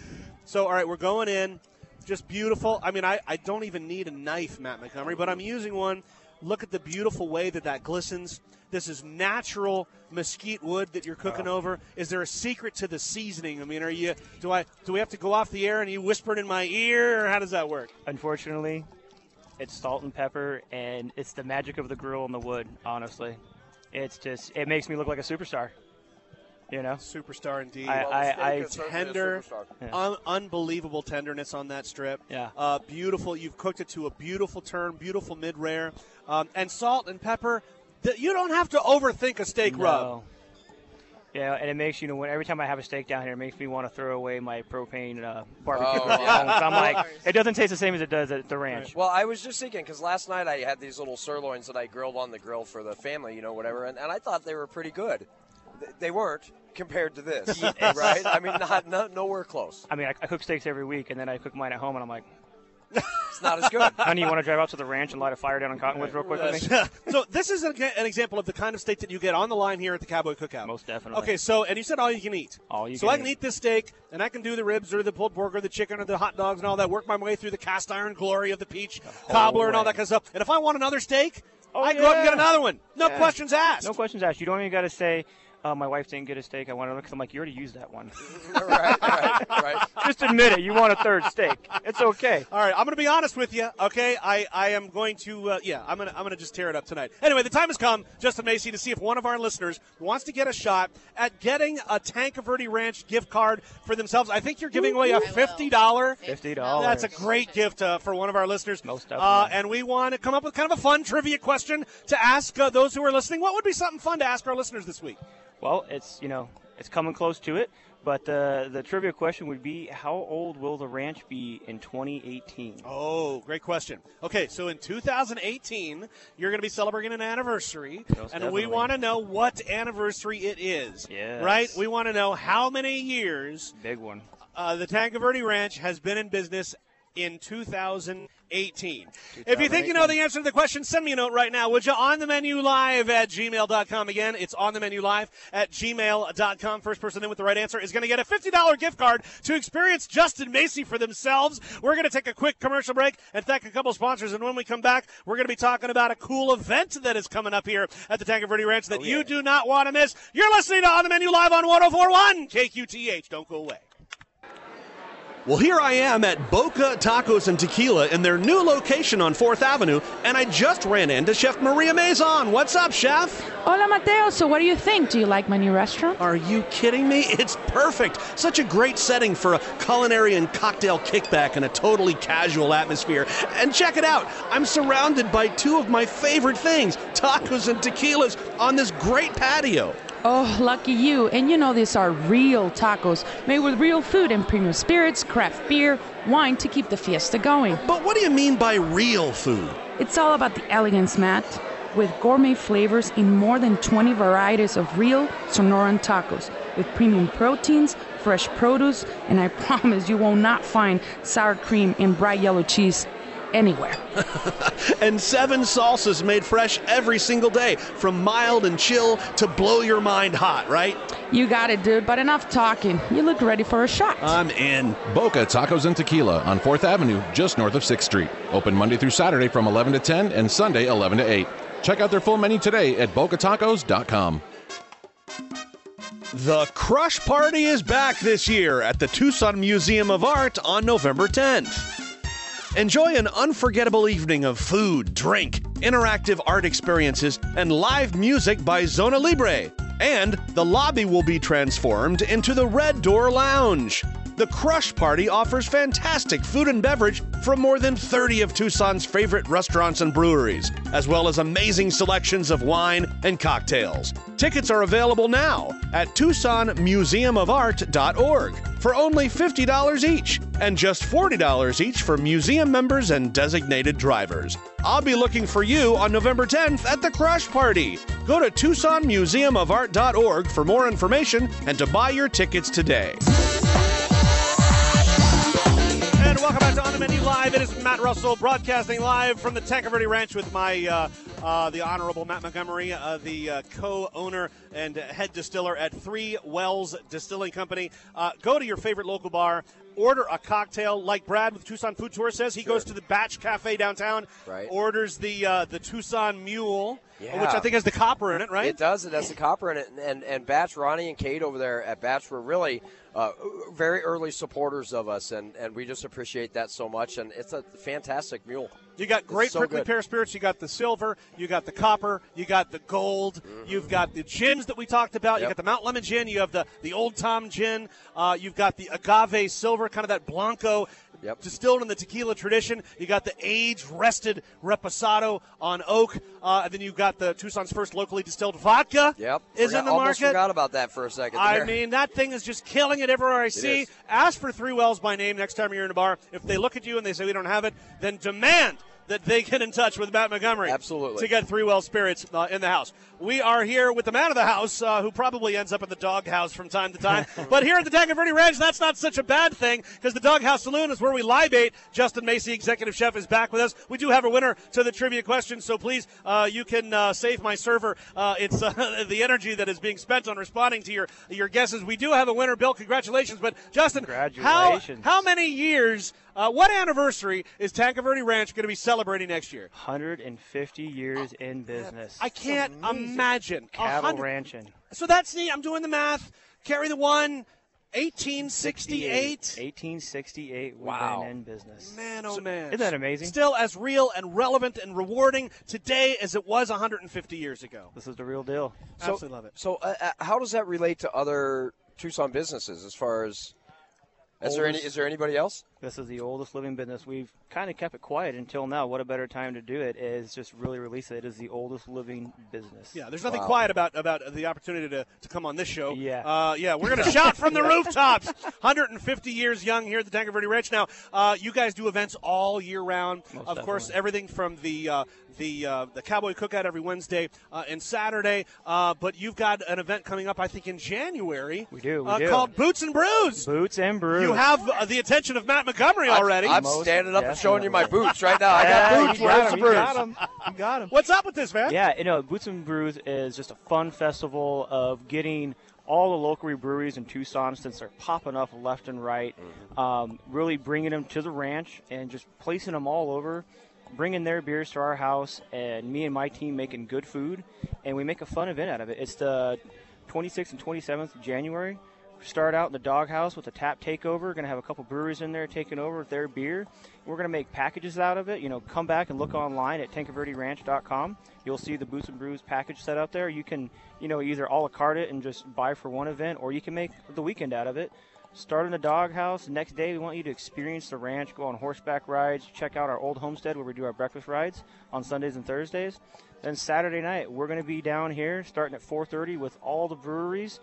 So, all right, we're going in. Just beautiful. I mean, I, I don't even need a knife, Matt Montgomery, but I'm using one. Look at the beautiful way that that glistens. This is natural mesquite wood that you're cooking Oh. over. Is there a secret to the seasoning? I mean, are you do I do we have to go off the air and you whispered in my ear, or how does that work? Unfortunately, it's salt and pepper, and it's the magic of the grill and the wood, honestly. It's just, it makes me look like a superstar, you know? Superstar indeed. I- Well, the steak I- is certainly a tender, superstar. Yeah. un- unbelievable tenderness on that strip. Yeah. Uh, beautiful. You've cooked it to a beautiful turn, beautiful mid rare, um, and salt and pepper. Th- you don't have to overthink a steak rub. No. Yeah, and it makes, you know, when every time I have a steak down here, it makes me want to throw away my propane uh, barbecue. Oh, grill. yeah. So I'm like, it doesn't taste the same as it does at the ranch. Well, I was just thinking, because last night I had these little sirloins that I grilled on the grill for the family, you know, whatever, and, and I thought they were pretty good. Th- They weren't compared to this, right? I mean, not, not nowhere close. I mean, I, I cook steaks every week, and then I cook mine at home, and I'm like, It's not as good. honey, you want to drive out to the ranch and light a fire down in Cottonwoods real quick with me? So this is an, an example of the kind of steak that you get on the line here at the Cowboy Cookout. Most definitely. Okay, so, and you said all you can eat. All you so can I can eat. eat this steak, and I can do the ribs or the pulled pork or the chicken or the hot dogs and all that, work my way through the cast iron glory of the peach cobbler and all that kind of stuff. And if I want another steak, Oh, I go up and get yeah. another one. No Yeah. questions asked. No questions asked. You don't even got to say, uh, my wife didn't get a steak. I want to look. I'm like, you already used that one. right, right, right. Just admit it. You want a third steak. It's okay. All right, I'm going to be honest with you. Okay, I, I am going to uh, yeah, I'm going to I'm going to just tear it up tonight. Anyway, the time has come, Justin Macy, to see if one of our listeners wants to get a shot at getting a Tanque Verde Ranch gift card for themselves. I think you're giving away a fifty dollars. Fifty dollars. That's a great gift uh, for one of our listeners. Most Uh, definitely. and we want to come up with kind of a fun trivia question to ask uh, those who are listening. What would be something fun to ask our listeners this week? Well, it's, you know, it's coming close to it. But uh, the trivia question would be, how old will the ranch be in twenty eighteen? Oh, great question. Okay, so in two thousand eighteen, you're going to be celebrating an anniversary, Most and we definitely. want to know what anniversary it is. Yes. Right? We want to know how many years Big one. uh, the Tanque Verde Ranch has been in business in two thousand eighteen. If you think you know the answer to the question, send me a note right now, would you? On the menu live at gmail dot com. Again, it's on the menu live at gmail dot com. First person in with the right answer is going to get a fifty dollars gift card to experience Justin Macy for themselves. We're going to take a quick commercial break and thank a couple sponsors, and when we come back, we're going to be talking about a cool event that is coming up here at the Tanque Verde Ranch that Oh, yeah. you do not want to miss. You're listening to On the Menu Live on one oh four point one K Q T H. Don't go away. Well, here I am at Boca Tacos and Tequila in their new location on fourth Avenue, and I just ran into Chef Maria Maison. What's up, Chef? Hola, Mateo. So what do you think? Do you like my new restaurant? Are you kidding me? It's perfect. Such a great setting for a culinary and cocktail kickback in a totally casual atmosphere. And check it out. I'm surrounded by two of my favorite things, tacos and tequilas, on this great patio. Oh, lucky you. And you know these are real tacos made with real food and premium spirits, craft beer, wine to keep the fiesta going. But what do you mean by real food? It's all about the elegance, Matt, with gourmet flavors in more than twenty varieties of real Sonoran tacos with premium proteins, fresh produce, and I promise you will not find sour cream and bright yellow cheese anywhere. And seven salsas made fresh every single day, from mild and chill to blow your mind hot, right? You got it, dude, but enough talking. You look ready for a shot. I'm in. Boca Tacos and Tequila on fourth Avenue, just north of sixth Street. Open Monday through Saturday from eleven to ten and Sunday eleven to eight. Check out their full menu today at boca tacos dot com. The Crush Party is back this year at the Tucson Museum of Art on November tenth. Enjoy an unforgettable evening of food, drink, interactive art experiences, and live music by Zona Libre. And the lobby will be transformed into the Red Door Lounge. The Crush Party offers fantastic food and beverage from more than thirty of Tucson's favorite restaurants and breweries, as well as amazing selections of wine and cocktails. Tickets are available now at tucson museum of art dot org for only fifty dollars each, and just forty dollars each for museum members and designated drivers. I'll be looking for you on November tenth at the Crush Party. Go to tucson museum of art dot org for more information and to buy your tickets today. And welcome back to On the Menu Live. It is Matt Russell broadcasting live from the Tanque Verde Ranch with my uh, uh, the Honorable Matt Montgomery, uh, the uh, co-owner and head distiller at Three Wells Distilling Company. Uh, go to your favorite local bar, order a cocktail like Brad with Tucson Food Tour says. He Sure. goes to the Batch Cafe downtown, Right. orders the uh, the Tucson Mule, Yeah. which I think has the copper in it, right? It does. It has the copper in it. And, and, and Batch, Ronnie and Kate over there at Batch were really uh, very early supporters of us, and, and we just appreciate that so much. And it's a fantastic mule. You got great It's so prickly good. pear spirits. You got the silver. You got the copper. You got the gold. You've got the gins that we talked about. You Yep. got the Mount Lemon gin. You have the, the Old Tom gin. Uh, you've got the agave silver, kind of that Blanco. Yep. Distilled in the tequila tradition. You got the age-rested Reposado on oak. Uh, and then you've got the Tucson's first locally distilled vodka. Yep. Is Forgot, in the almost market. forgot about that for a second I there. mean, that thing is just killing it everywhere I see. is. Ask for Three Wells by name next time you're in a bar. If they look at you and they say we don't have it, then demand that they get in touch with Matt Montgomery. Absolutely. To get Three Well Spirits uh, in the house. We are here with the man of the house, uh, who probably ends up in the doghouse from time to time. But here at the Tanque Verde Ranch, that's not such a bad thing, because the Doghouse Saloon is where we libate. Justin Macy, executive chef, is back with us. We do have a winner to the trivia question, so please, uh, you can uh, save my server. Uh, it's uh, the energy that is being spent on responding to your your guesses. We do have a winner, Bill. Congratulations. But Justin, Congratulations. how how many years? Uh, what anniversary is Tanque Verde Ranch going to be celebrating next year? one hundred fifty years in business. I can't imagine. A Cattle hundred- ranching. So that's neat. I'm doing the math. Carry the one. eighteen sixty-eight. eighteen sixty-eight. We've Wow. been in business. Man, oh man. Isn't that amazing? Still as real and relevant and rewarding today as it was one hundred fifty years ago. This is the real deal. So, Absolutely love it. So uh, uh, how does that relate to other Tucson businesses as far as is there any Oldest- is there anybody else? This is the oldest living business. We've kind of kept it quiet until now. What a better time to do it is just really release it. It is the oldest living business. Yeah, there's nothing Wow. quiet about about the opportunity to, to come on this show. Yeah. uh, yeah, we're going to shout from the rooftops. one hundred fifty years young here at the Tanque Verde Ranch. Now, uh, you guys do events all year round. Most of course, definitely. everything from the uh, the uh, the Cowboy Cookout every Wednesday uh, and Saturday. Uh, but you've got an event coming up, I think, in January. We do, we uh, do. Called Boots and Brews. Boots and brews. You have uh, the attention of Matt Montgomery already. I'm Most standing up and showing you my definitely. boots right now. I got Yeah, boots. you Where's got the 'em, you brews? got 'em. You got 'em. What's up with this, man? Yeah, you know, Boots and Brews is just a fun festival of getting all the local breweries in Tucson, since they're popping up left and right, um, really bringing them to the ranch and just placing them all over, bringing their beers to our house, and me and my team making good food, and we make a fun event out of it. It's the twenty-sixth and twenty-seventh of January. We start out in the Doghouse with a tap takeover. We're going to have a couple breweries in there taking over with their beer. We're going to make packages out of it. You know, come back and look online at tanque verde ranch dot com. You'll see the Boots and Brews package set out there. You can, you know, either a la carte it and just buy for one event, or you can make the weekend out of it. Start in the Doghouse. Next day, we want you to experience the ranch, go on horseback rides, check out our old homestead where we do our breakfast rides on Sundays and Thursdays. Then Saturday night, we're going to be down here starting at four thirty with all the breweries,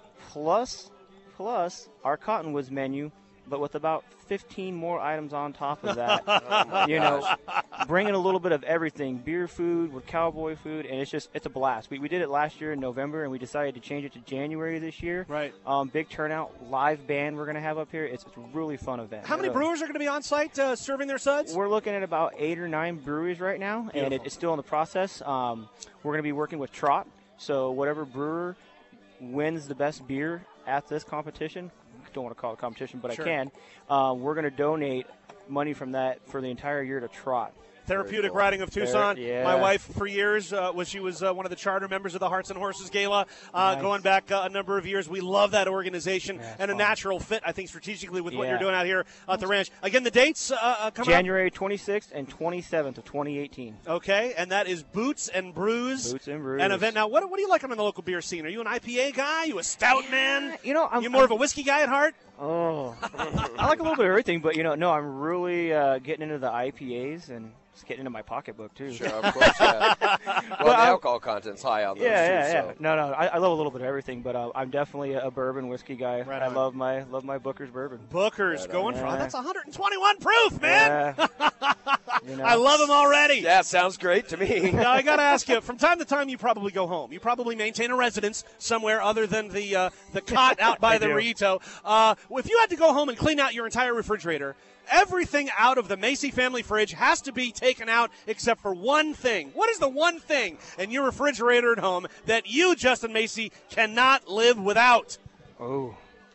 plus, plus our Cottonwoods menu, but with about fifteen more items on top of that. You know, bringing a little bit of everything, beer food with cowboy food, and it's just, it's a blast. We, we did it last year in November, and we decided to change it to January this year. Right. Um, big turnout, live band we're going to have up here. It's, it's a really fun event. How many It'll- brewers are going to be on site uh, serving their suds? We're looking at about eight or nine breweries right now, and it, Beautiful. it's still in the process. Um, we're going to be working with Trot, so whatever brewer wins the best beer at this competition, I don't want to call it a competition, but Sure. I can, uh, we're going to donate money from that for the entire year to Trot. Therapeutic cool. riding of Tucson. There- yeah. My wife, for years, uh, was she was uh, one of the charter members of the Hearts and Horses Gala, uh, Nice. going back uh, a number of years. We love that organization Yeah, it's and a fun. natural fit, I think, strategically with what Yeah. you're doing out here at the ranch. Again, the dates uh, uh, coming January twenty-sixth and twenty-seventh of twenty eighteen. up. Okay, and that is Boots and Brews. Boots and Brews. An event. Now, what, what do you like on the local beer scene? Are you an I P A guy? You a stout man? You know, I'm you more I'm, of a whiskey guy at heart? Oh, I like a little bit of everything, but you know, no, I'm really uh, getting into the I P As and just getting into my pocketbook too. Sure, of course. Yeah. Well, the I'm- alcohol content's high on those Yeah, too. yeah, yeah. So. No, no, I, I love a little bit of everything, but uh, I'm definitely a bourbon whiskey guy. Right I on. love my love my Booker's bourbon. Booker's Right on. going for Yeah. that's one hundred twenty-one proof, man. Yeah. You know. I love him already. Yeah, sounds great to me. Now, I got to ask you, from time to time, you probably go home. You probably maintain a residence somewhere other than the uh, the cot out by I the do. Rito. Uh, if you had to go home and clean out your entire refrigerator, everything out of the Macy family fridge has to be taken out except for one thing. What is the one thing in your refrigerator at home that you, Justin Macy, cannot live without? Oh,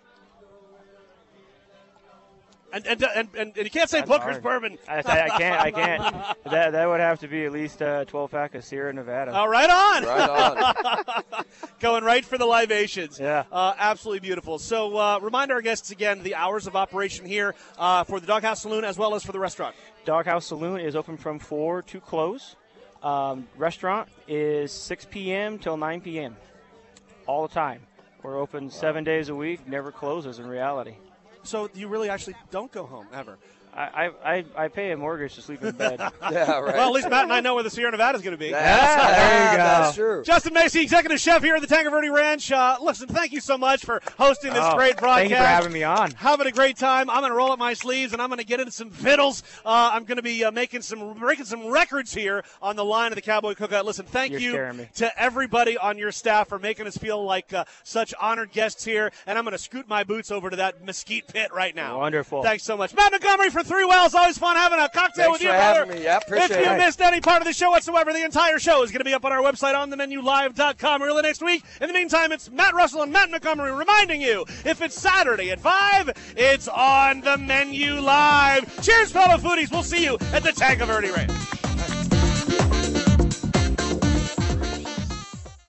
And and, and, and, and you can't say That's Booker's hard. bourbon. I, I, I can't. I can't. That that would have to be at least a twelve pack of Sierra Nevada. All right, on. Right on. Going right for the libations. Yeah. Uh, absolutely beautiful. So uh, remind our guests again the hours of operation here uh, for the Doghouse Saloon as well as for the restaurant. Doghouse Saloon is open from four to close. Um, restaurant is six p.m. till nine p.m. all the time. We're open seven days a week. Never closes in reality. So you really actually don't go home ever. I, I, I pay a mortgage to sleep in bed. Yeah, right. Well, at least Matt and I know where the Sierra Nevada is going to be. That's, Yeah, there you go. That's true. Justin Macy, executive chef here at the Tango Verde Ranch. Uh, listen, thank you so much for hosting this Oh, great broadcast. Thank you for having me on. Having a great time. I'm going to roll up my sleeves and I'm going to get into some vittles. Uh, I'm going to be uh, making some breaking some records here on the line of the Cowboy Cookout. Listen, thank You're you scaring me. to everybody on your staff for making us feel like uh, such honored guests here. And I'm going to scoot my boots over to that mesquite pit right now. Wonderful. Thanks so much. Matt Montgomery for Three Wells. Always fun having a cocktail Thanks with you, for brother. having me. Yeah, appreciate if you it. missed any part of the show whatsoever, the entire show is going to be up on our website on the menu live dot com early next week. In the meantime, it's Matt Russell and Matt Montgomery reminding you, if it's Saturday at five, it's on the Menu Live. Cheers, fellow foodies. We'll see you at the Tango Verde Ranch.